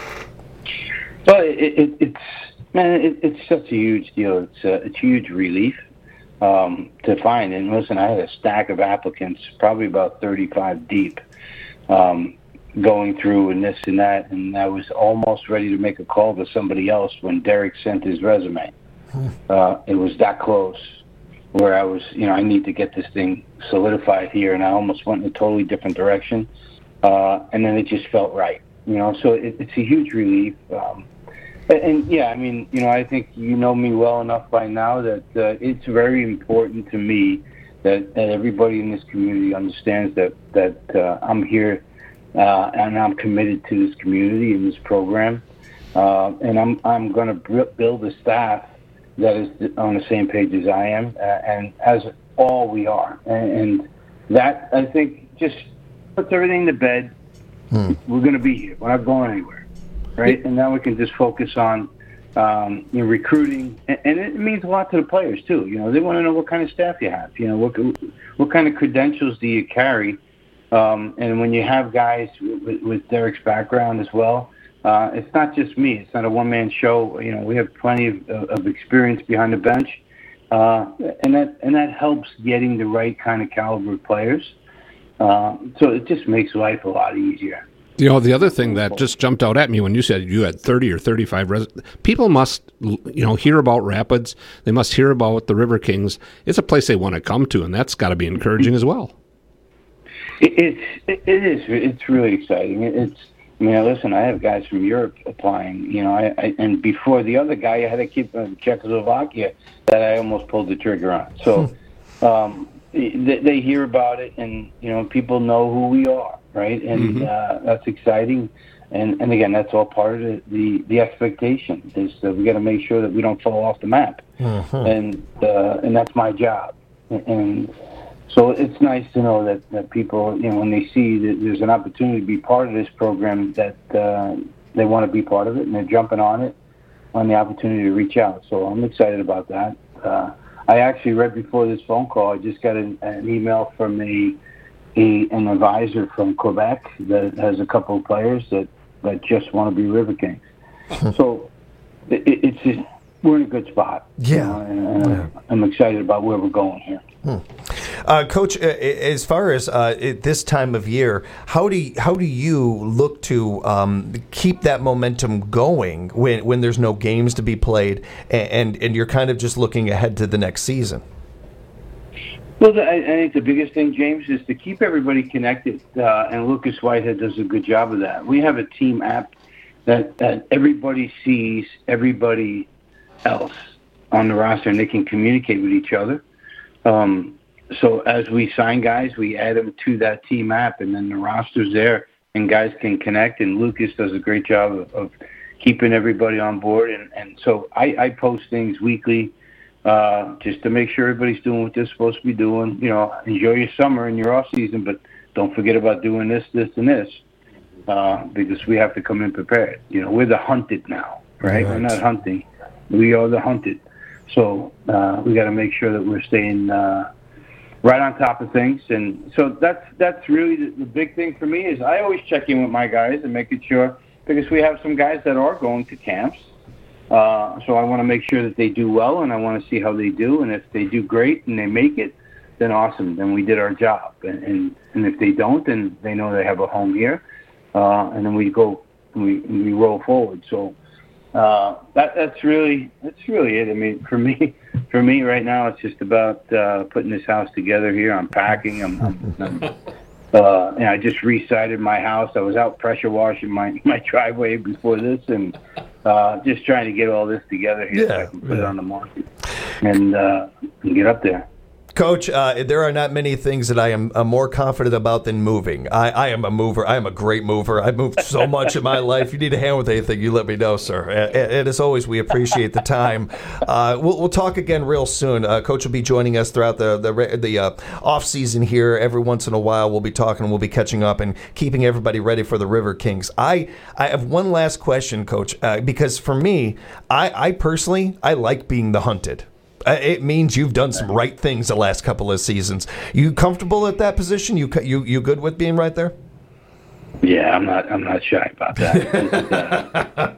Well, it, it, it's man, it, it's such a huge deal. It's a, it's a huge relief. Um, to find. And listen, I had a stack of applicants, probably about thirty-five deep, um, going through and this and that, and I was almost ready to make a call to somebody else when Derek sent his resume. Uh, it was that close where I was, you know, I need to get this thing solidified here, and I almost went in a totally different direction. Uh, and then it just felt right, you know, so it, it's a huge relief. Um, And, and yeah, I mean, you know, I think you know me well enough by now that uh, it's very important to me that, that everybody in this community understands that that uh, I'm here uh, and I'm committed to this community and this program, uh, and I'm I'm going to build a staff that is on the same page as I am, uh, and as all we are, and, and that I think just puts everything to bed. Hmm. We're going to be here. We're not going anywhere. Right, and now we can just focus on um, you know, recruiting, and, and it means a lot to the players too. You know, they want to know what kind of staff you have. You know, what what kind of credentials do you carry? Um, and when you have guys with, with Derek's background as well, uh, it's not just me. It's not a one-man show. You know, we have plenty of, of experience behind the bench, uh, and that and that helps getting the right kind of caliber of players. Uh, so it just makes life a lot easier. You know, the other thing that just jumped out at me when you said you had thirty or thirty-five res- people must, you know, hear about Rapids. They must hear about the River Kings. It's a place they want to come to, and that's got to be encouraging as well. It, it's it is it's really exciting. It's I mean, listen, I have guys from Europe applying. You know, I, I and before the other guy, I had to keep uh, Czechoslovakia that I almost pulled the trigger on. So um, they, they hear about it, and you know, people know who we are. Right, and mm-hmm. uh, that's exciting, and and again, that's all part of the the, the expectation is that we got to make sure that we don't fall off the map, mm-hmm. and uh, and that's my job, and so it's nice to know that, that people, you know, when they see that there's an opportunity to be part of this program, that uh, they want to be part of it, and they're jumping on it, on the opportunity to reach out. So I'm excited about that. Uh, I actually read before this phone call, I just got an, an email from a. A, an advisor from Quebec that has a couple of players that, that just want to be River Kings. So it, it's just, we're in a good spot. Yeah. You know, and, and yeah. I'm excited about where we're going here. Hmm. Uh, Coach, as far as uh, at this time of year, how do you, how do you look to um, keep that momentum going when, when there's no games to be played and, and, and you're kind of just looking ahead to the next season? Well, I, I think the biggest thing, James, is to keep everybody connected, uh, and Lucas Whitehead does a good job of that. We have a team app that, that everybody sees everybody else on the roster, and they can communicate with each other. Um, so as we sign guys, we add them to that team app, and then the roster's there, and guys can connect. And Lucas does a great job of, of keeping everybody on board. And, and so I, I post things weekly uh, just to make sure everybody's doing what they're supposed to be doing. You know, enjoy your summer and your off season, but don't forget about doing this, this, and this uh, because we have to come in prepared. You know, we're the hunted now, right? right. We're not hunting. We are the hunted. So uh, we got to make sure that we're staying uh, right on top of things. And so that's that's really the, the big thing for me is I always check in with my guys and making sure, because we have some guys that are going to camps. Uh, so I want to make sure that they do well, and I want to see how they do. And if they do great and they make it, then awesome. Then we did our job. And and, and if they don't, then they know they have a home here. Uh, and then we go, we we roll forward. So uh, that that's really that's really it. I mean, for me, for me right now, it's just about uh, putting this house together here. I'm packing. I'm. I'm, I'm uh, and I just re-sided my house. I was out pressure washing my my driveway before this, and uh, just trying to get all this together here yeah, so I can put yeah. it on the market and uh, and get up there. Coach, uh, there are not many things that I am uh, more confident about than moving. I, I am a mover. I am a great mover. I've moved so much in my life. You need a hand with anything, you let me know, sir. And, and as always, we appreciate the time. Uh, we'll, we'll talk again real soon. Uh, Coach will be joining us throughout the the, the uh, off season here. Every once in a while, we'll be talking and we'll be catching up and keeping everybody ready for the River Kings. I, I have one last question, Coach, uh, because for me, I, I personally, I like being the hunted. It means you've done some right things the last couple of seasons. You comfortable at that position? You you you good with being right there? Yeah, I'm not. I'm not shy about that. It's, uh,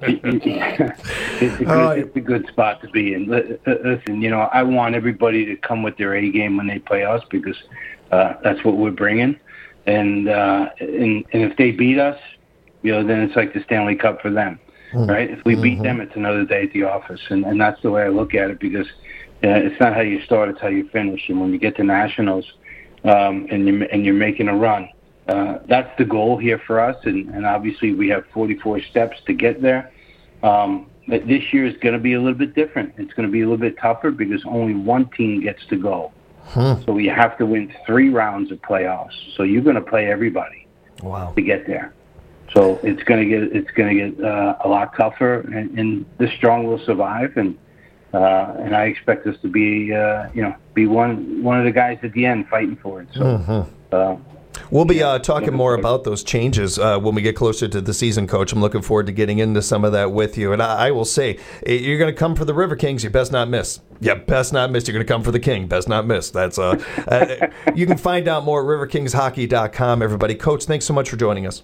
it's, a good, it's a good spot to be in. Listen, you know, I want everybody to come with their A game when they play us because uh, that's what we're bringing. And uh, and and if they beat us, you know, then it's like the Stanley Cup for them, mm-hmm. right? If we beat mm-hmm. them, it's another day at the office, and and that's the way I look at it because. Uh, it's not how you start; it's how you finish. And when you get to nationals, um, and you and you're making a run, uh, that's the goal here for us. And, and obviously, we have forty-four steps to get there. Um, but this year is going to be a little bit different. It's going to be a little bit tougher because only one team gets to go. Huh. So you have to win three rounds of playoffs. So you're going to play everybody wow. to get there. So it's going to get it's going to get uh, a lot tougher, and, and the strong will survive. And Uh, and I expect us to be, uh, you know, be one one of the guys at the end fighting for it. So mm-hmm. uh, we'll be uh, talking more about those changes uh, when we get closer to the season, Coach. I'm looking forward to getting into some of that with you. And I, I will say, you're going to come for the River Kings. You best not miss. Yeah, best not miss. You're going to come for the King. Best not miss. That's uh, uh, you can find out more at river kings hockey dot com. Everybody, Coach, thanks so much for joining us.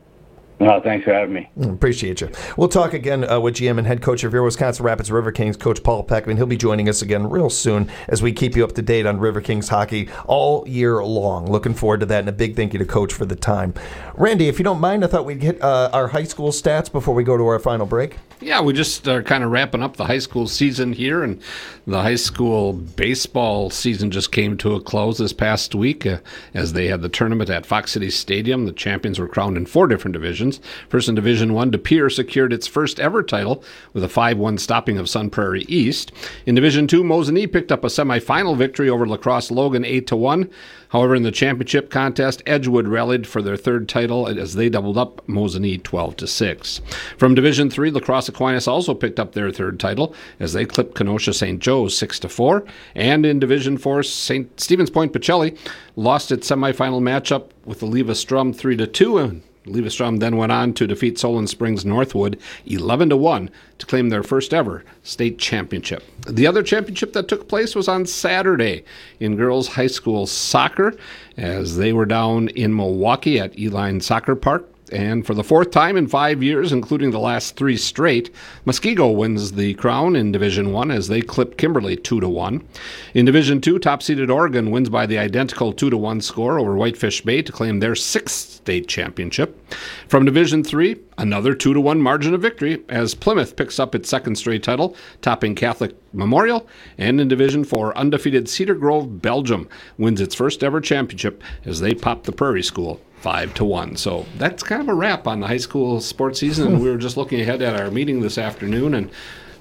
No, thanks for having me. Appreciate you. We'll talk again uh, with G M and head coach of your Wisconsin Rapids River Kings, Coach Paul Peckman. He'll be joining us again real soon as we keep you up to date on River Kings hockey all year long. Looking forward to that, and a big thank you to Coach for the time. Randy, if you don't mind, I thought we'd hit uh, our high school stats before we go to our final break. Yeah, we just are kind of wrapping up the high school season here, and the high school baseball season just came to a close this past week uh, as they had the tournament at Fox City Stadium. The champions were crowned in four different divisions. First in Division One, De Pere secured its first ever title with a five one stopping of Sun Prairie East. In Division Two, Mosinee picked up a semifinal victory over La Crosse Logan eight to one. However, in the championship contest, Edgewood rallied for their third title as they doubled up Mosinee twelve to six. From Division Three, La Crosse Aquinas also picked up their third title as they clipped Kenosha Saint Joe's six to four. And in Division Four, Saint Stevens Point Pacelli lost its semifinal matchup with the Leva Strum three to two, and Leva Strum then went on to defeat Solon Springs Northwood eleven to one to claim their first ever state championship. The other championship that took place was on Saturday in girls high school soccer as they were down in Milwaukee at Eline Soccer Park. And for the fourth time in five years, including the last three straight, Muskego wins the crown in Division One as they clip Kimberly two to one. In Division Two, top-seeded Oregon wins by the identical two to one score over Whitefish Bay to claim their sixth state championship. From Division Three, another two to one margin of victory as Plymouth picks up its second straight title, topping Catholic Memorial. And in Division Four, undefeated Cedar Grove, Belgium, wins its first ever championship as they pop the Prairie School five to one. So that's kind of a wrap on the high school sports season. And we were just looking ahead at our meeting this afternoon, and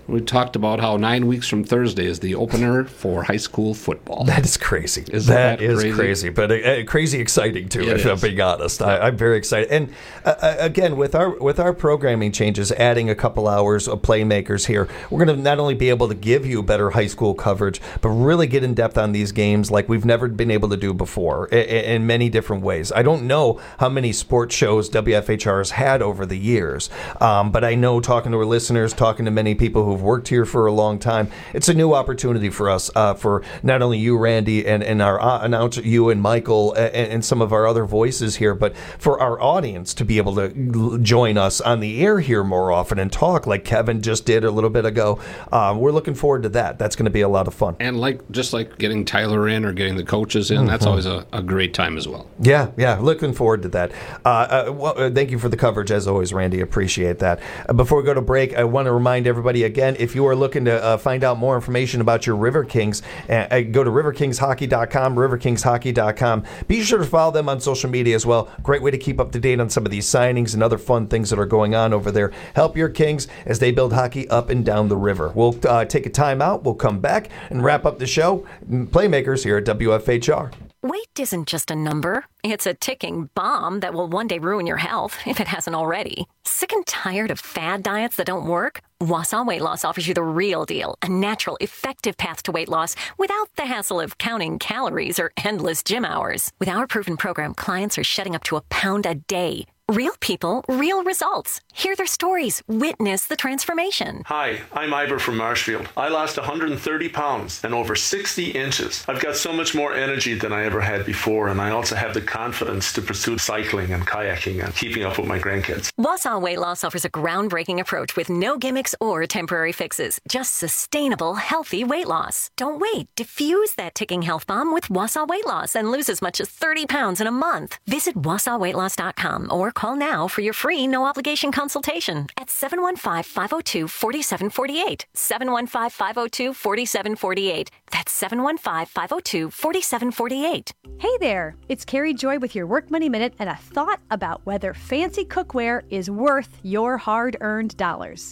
We talked about how nine weeks from Thursday is the opener for high school football. That is crazy. Isn't that, that is crazy? crazy, but uh, crazy exciting too. It if I'm is. being honest, I, I'm very excited. And uh, again, with our with our programming changes, adding a couple hours of playmakers here, we're going to not only be able to give you better high school coverage, but really get in depth on these games like we've never been able to do before in, in many different ways. I don't know how many sports shows W F H R has had over the years, um, but I know talking to our listeners, talking to many people who've worked here for a long time, it's a new opportunity for us, uh, for not only you, Randy, and, and our uh, announcer, you and Michael, and, and some of our other voices here, but for our audience to be able to join us on the air here more often and talk like Kevin just did a little bit ago. Uh, we're looking forward to that. That's going to be a lot of fun. And like just like getting Tyler in or getting the coaches in, mm-hmm. that's always a, a great time as well. Yeah, yeah, looking forward to that. Uh, uh, well, uh, thank you for the coverage, as always, Randy. Appreciate that. Uh, before we go to break, I want to remind everybody again, if you are looking to uh, find out more information about your River Kings, uh, go to river kings hockey dot com, river kings hockey dot com. Be sure to follow them on social media as well. Great way to keep up to date on some of these signings and other fun things that are going on over there. Help your Kings as they build hockey up and down the river. We'll uh, take a time out. We'll come back and wrap up the show. Playmakers here at W F H R. Weight isn't just a number. It's a ticking bomb that will one day ruin your health, if it hasn't already. Sick and tired of fad diets that don't work? Wausau Weight Loss offers you the real deal, a natural, effective path to weight loss without the hassle of counting calories or endless gym hours. With our proven program, clients are shedding up to a pound a day. Real people, real results. Hear their stories. Witness the transformation. Hi, I'm Ivor from Marshfield. I lost one hundred thirty pounds and over sixty inches. I've got so much more energy than I ever had before, and I also have the confidence to pursue cycling and kayaking and keeping up with my grandkids. Wausau Weight Loss offers a groundbreaking approach with no gimmicks or temporary fixes. Just sustainable, healthy weight loss. Don't wait. Diffuse that ticking health bomb with Wausau Weight Loss and lose as much as thirty pounds in a month. Visit wausau weight loss dot com or call now for your free no-obligation consultation at seven one five, five oh two, four seven four eight. seven one five, five oh two, four seven four eight. That's seven one five, five oh two, four seven four eight. Hey there, it's Carrie Joy with your Work Money Minute and a thought about whether fancy cookware is worth your hard-earned dollars.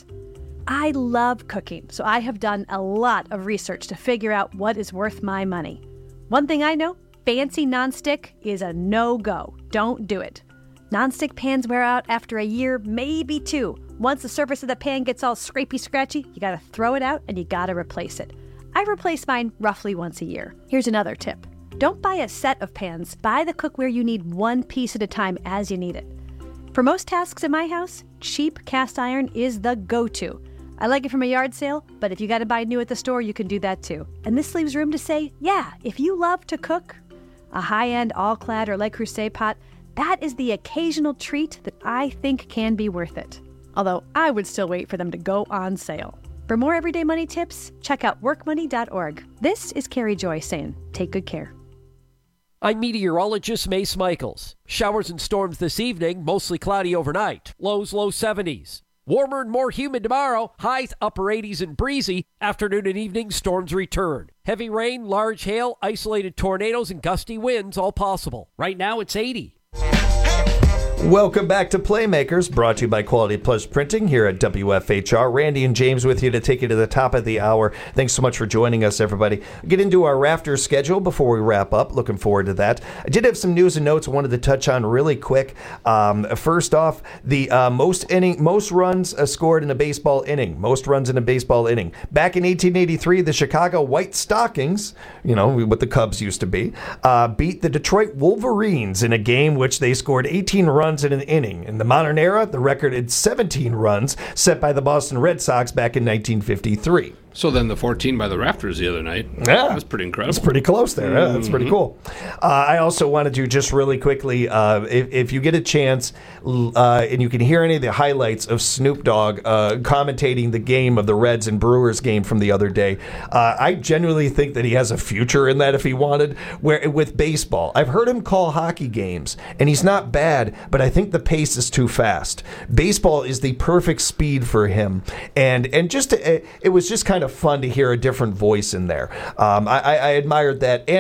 I love cooking, so I have done a lot of research to figure out what is worth my money. One thing I know, fancy nonstick is a no-go. Don't do it. Nonstick pans wear out after a year, maybe two. Once the surface of the pan gets all scrapey scratchy, you gotta throw it out and you gotta replace it. I replace mine roughly once a year. Here's another tip. Don't buy a set of pans. Buy the cookware you need one piece at a time as you need it. For most tasks in my house, cheap cast iron is the go-to. I like it from a yard sale, but if you gotta buy new at the store, you can do that too. And this leaves room to say, yeah, if you love to cook, a high-end all-clad or Le Creuset pot, that is the occasional treat that I think can be worth it. Although I would still wait for them to go on sale. For more everyday money tips, check out work money dot org. This is Carrie Joy saying, take good care. I'm meteorologist Mace Michaels. Showers and storms this evening, mostly cloudy overnight. Lows low seventies. Warmer and more humid tomorrow, highs upper eighties and breezy. Afternoon and evening storms return. Heavy rain, large hail, isolated tornadoes, and gusty winds all possible. Right now it's eighty. Welcome back to Playmakers, brought to you by Quality Plus Printing here at W F H R. Randy and James with you to take you to the top of the hour. Thanks so much for joining us, everybody. Get into our Rafters schedule before we wrap up. Looking forward to that. I did have some news and notes I wanted to touch on really quick. Um, first off, the uh, most inning, most runs uh, scored in a baseball inning. Most runs in a baseball inning. Back in eighteen eighty-three, the Chicago White Stockings, you know, what the Cubs used to be, uh, beat the Detroit Wolverines in a game which they scored eighteen runs in an inning. In the modern era, the record is seventeen runs set by the Boston Red Sox back in nineteen fifty-three. So then the fourteen by the Rafters the other night. Yeah. That's pretty incredible. That's pretty close there. Mm-hmm. Yeah, that's pretty cool. Uh, I also wanted to just really quickly, uh, if, if you get a chance uh, and you can hear any of the highlights of Snoop Dogg uh, commentating the game of the Reds and Brewers game from the other day, uh, I genuinely think that he has a future in that if he wanted, where with baseball. I've heard him call hockey games, and he's not bad, but I think the pace is too fast. Baseball is the perfect speed for him, and and just to, it was just kind of fun to hear a different voice in there. Um, I, I admired that, and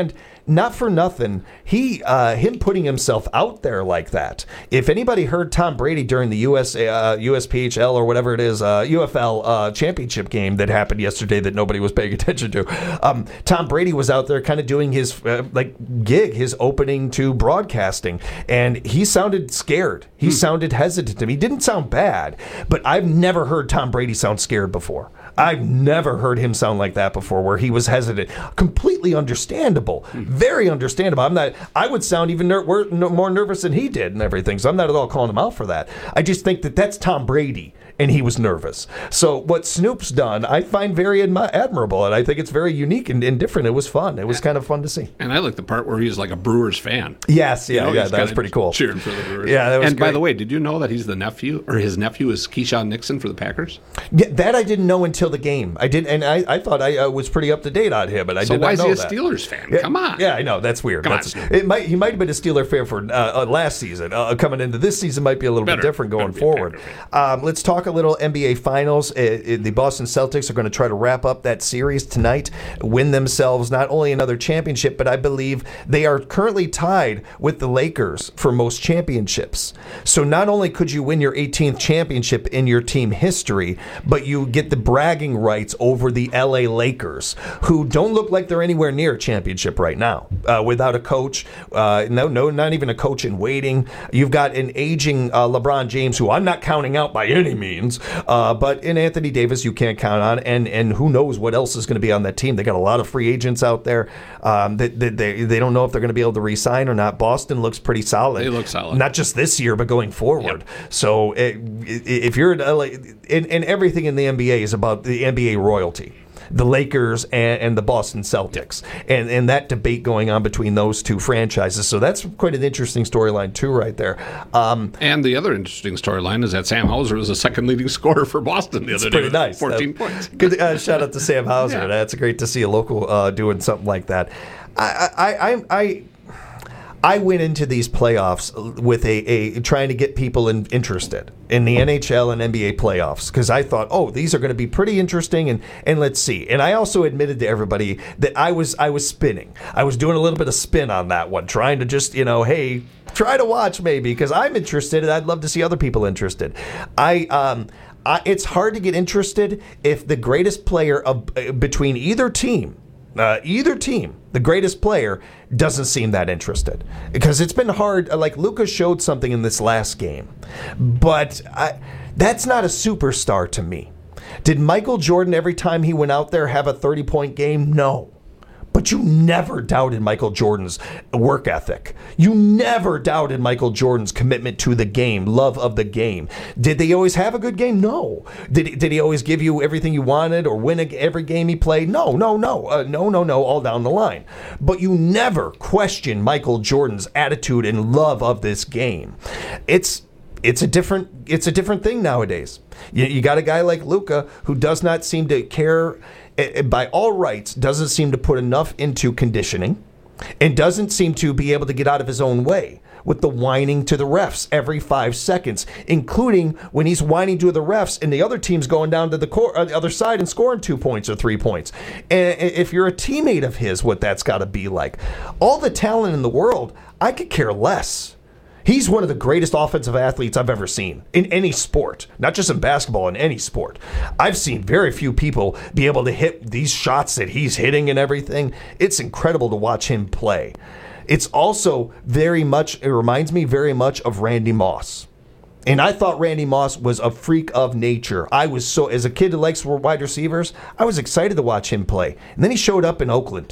not for nothing, he uh, him putting himself out there like that. If anybody heard Tom Brady during the U S uh, U S P H L or whatever it is, uh, U F L uh, championship game that happened yesterday that nobody was paying attention to, um, Tom Brady was out there kind of doing his uh, like gig, his opening to broadcasting, and he sounded scared. He hmm. sounded hesitant to me. He didn't sound bad, but I've never heard Tom Brady sound scared before. I've never heard him sound like that before, where he was hesitant. Completely understandable. Very understandable. I'm not. I would sound even ner- more nervous than he did and everything, so I'm not at all calling him out for that. I just think that that's Tom Brady, and he was nervous. So what Snoop's done, I find very admi- admirable, and I think it's very unique and, and different. It was fun. It was kind of fun to see. And I like the part where he's like a Brewers fan. Yes, yeah, you know, yeah, that was pretty cool. Cheering for the Brewers. Yeah, that was And great. by the way, did you know that he's the nephew, or his nephew is Keyshawn Nixon for the Packers? Yeah, that I didn't know until the game. I did, and I, I thought I uh, was pretty up to date on him, but I So did why not is know he a that. Steelers fan? Yeah, Come on. Yeah, I know that's weird. Come That's, on, it might he might have been a Steeler fan for uh, uh, last season. Uh, coming into this season might be a little Better, bit different going forward. Um, let's talk a little N B A Finals. Uh, uh, the Boston Celtics are going to try to wrap up that series tonight, win themselves not only another championship, but I believe they are currently tied with the Lakers for most championships. So not only could you win your eighteenth championship in your team history, but you get the bragging rights over the L A Lakers, who don't look like they're anywhere near a championship right now. Uh, without a coach, uh, no, no, not even a coach in waiting. You've got an aging uh, LeBron James, who I'm not counting out by any means, uh, but in Anthony Davis, you can't count on, and and who knows what else is going to be on that team. They got a lot of free agents out there. Um, they, they, they, they don't know if they're going to be able to re-sign or not. Boston looks pretty solid. They look solid. Not just this year, but going forward. Yep. So it, if you're in L A, and, and everything in the N B A is about the N B A royalty. The Lakers and, and the Boston Celtics, and, and that debate going on between those two franchises. So that's quite an interesting storyline too, right there. Um, and the other interesting storyline is that Sam Hauser was the second leading scorer for Boston the other it's pretty day. Nice. fourteen uh, points. Good uh, shout out to Sam Hauser. Yeah. That's great to see a local uh, doing something like that. I I I. I I went into these playoffs with a, a trying to get people in, interested in the N H L and N B A playoffs, because I thought, oh, these are going to be pretty interesting, and, and let's see. And I also admitted to everybody that I was I was spinning. I was doing a little bit of spin on that one, trying to just, you know, hey, try to watch maybe, because I'm interested and I'd love to see other people interested. I um. I, it's hard to get interested if the greatest player of uh, between either team. Uh, either team, the greatest player, doesn't seem that interested, because it's been hard. Like Luka showed something in this last game, but I, that's not a superstar to me. Did Michael Jordan every time he went out there have a thirty-point game? No. But you never doubted Michael Jordan's work ethic. You never doubted Michael Jordan's commitment to the game, love of the game. Did they always have a good game? No. Did he, did he always give you everything you wanted or win a, every game he played? No, no, no. Uh, no, no, no, all down the line. But you never questioned Michael Jordan's attitude and love of this game. It's It's a different it's a different thing nowadays. You, you got a guy like Luka who does not seem to care, by all rights, doesn't seem to put enough into conditioning, and doesn't seem to be able to get out of his own way with the whining to the refs every five seconds, including when he's whining to the refs and the other team's going down to the, cor- uh, the other side and scoring two points or three points. And if you're a teammate of his, what that's got to be like. All the talent in the world, I could care less. He's one of the greatest offensive athletes I've ever seen in any sport, not just in basketball, in any sport. I've seen very few people be able to hit these shots that he's hitting and everything. It's incredible to watch him play. It's also very much, it reminds me very much of Randy Moss. And I thought Randy Moss was a freak of nature. I was so, as a kid who likes wide receivers, I was excited to watch him play. And then he showed up in Oakland.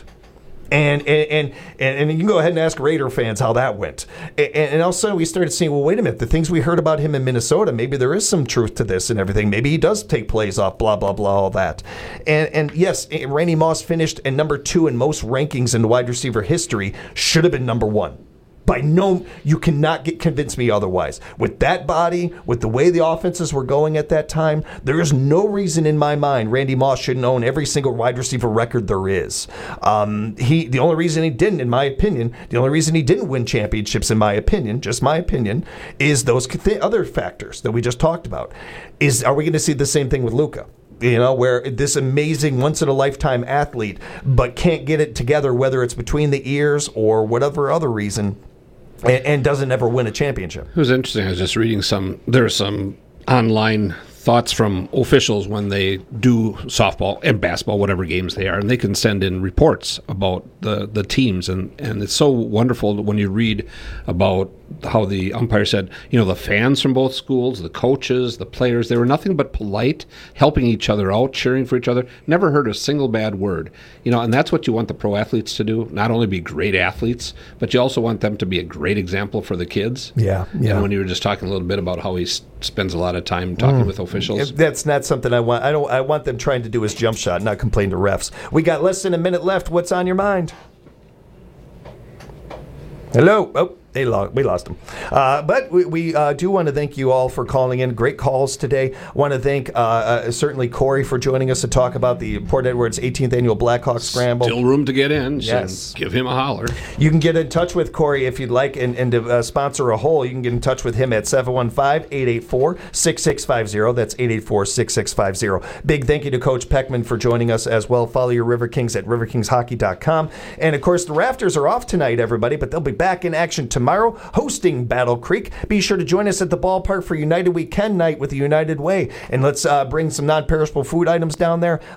And and, and and you can go ahead and ask Raider fans how that went. And, and all of a sudden we started seeing, well, wait a minute, the things we heard about him in Minnesota, maybe there is some truth to this and everything. Maybe he does take plays off, blah, blah, blah, all that. And, and yes, Randy Moss finished at number two in most rankings in wide receiver history, should have been number one. By no, you cannot get convince me otherwise. With that body, with the way the offenses were going at that time, there is no reason in my mind Randy Moss shouldn't own every single wide receiver record there is. Um, he, the only reason he didn't, in my opinion, the only reason he didn't win championships, in my opinion, just my opinion, is those th- other factors that we just talked about. Is are we going to see the same thing with Luka? You know, where this amazing once-in-a-lifetime athlete, but can't get it together, whether it's between the ears or whatever other reason, and, and doesn't ever win a championship. It was interesting. I was just reading some, there are some online thoughts from officials when they do softball and basketball, whatever games they are, and they can send in reports about the, the teams. And, and it's so wonderful when you read about how the umpire said, you know, the fans from both schools, the coaches, the players, they were nothing but polite, helping each other out, cheering for each other, never heard a single bad word. You know, and that's what you want the pro athletes to do, not only be great athletes, but you also want them to be a great example for the kids. Yeah, yeah. And when you were just talking a little bit about how he s- spends a lot of time talking mm. with officials. That's not something I want. I don't. I want them trying to do his jump shot, not complain to refs. We got less than a minute left. What's on your mind? Hello. Oh, they lost. We lost him. Uh, but we, we uh, do want to thank you all for calling in. Great calls today. Want to thank uh, uh, certainly Corey for joining us to talk about the Port Edwards eighteenth Annual Blackhawk Scramble. Still room to get in. Yes. So give him a holler. You can get in touch with Corey if you'd like, and, and to uh, sponsor a hole, you can get in touch with him at seven one five, eight eight four, six six five zero. That's eight eight four, six six five zero. Big thank you to Coach Peckman for joining us as well. Follow your River Kings at river kings hockey dot com. And, of course, the Rafters are off tonight, everybody, but they'll be back in action tomorrow, hosting Battle Creek. Be sure to join us at the ballpark for United Weekend night with the United Way. And let's uh, bring some non-perishable food items down there.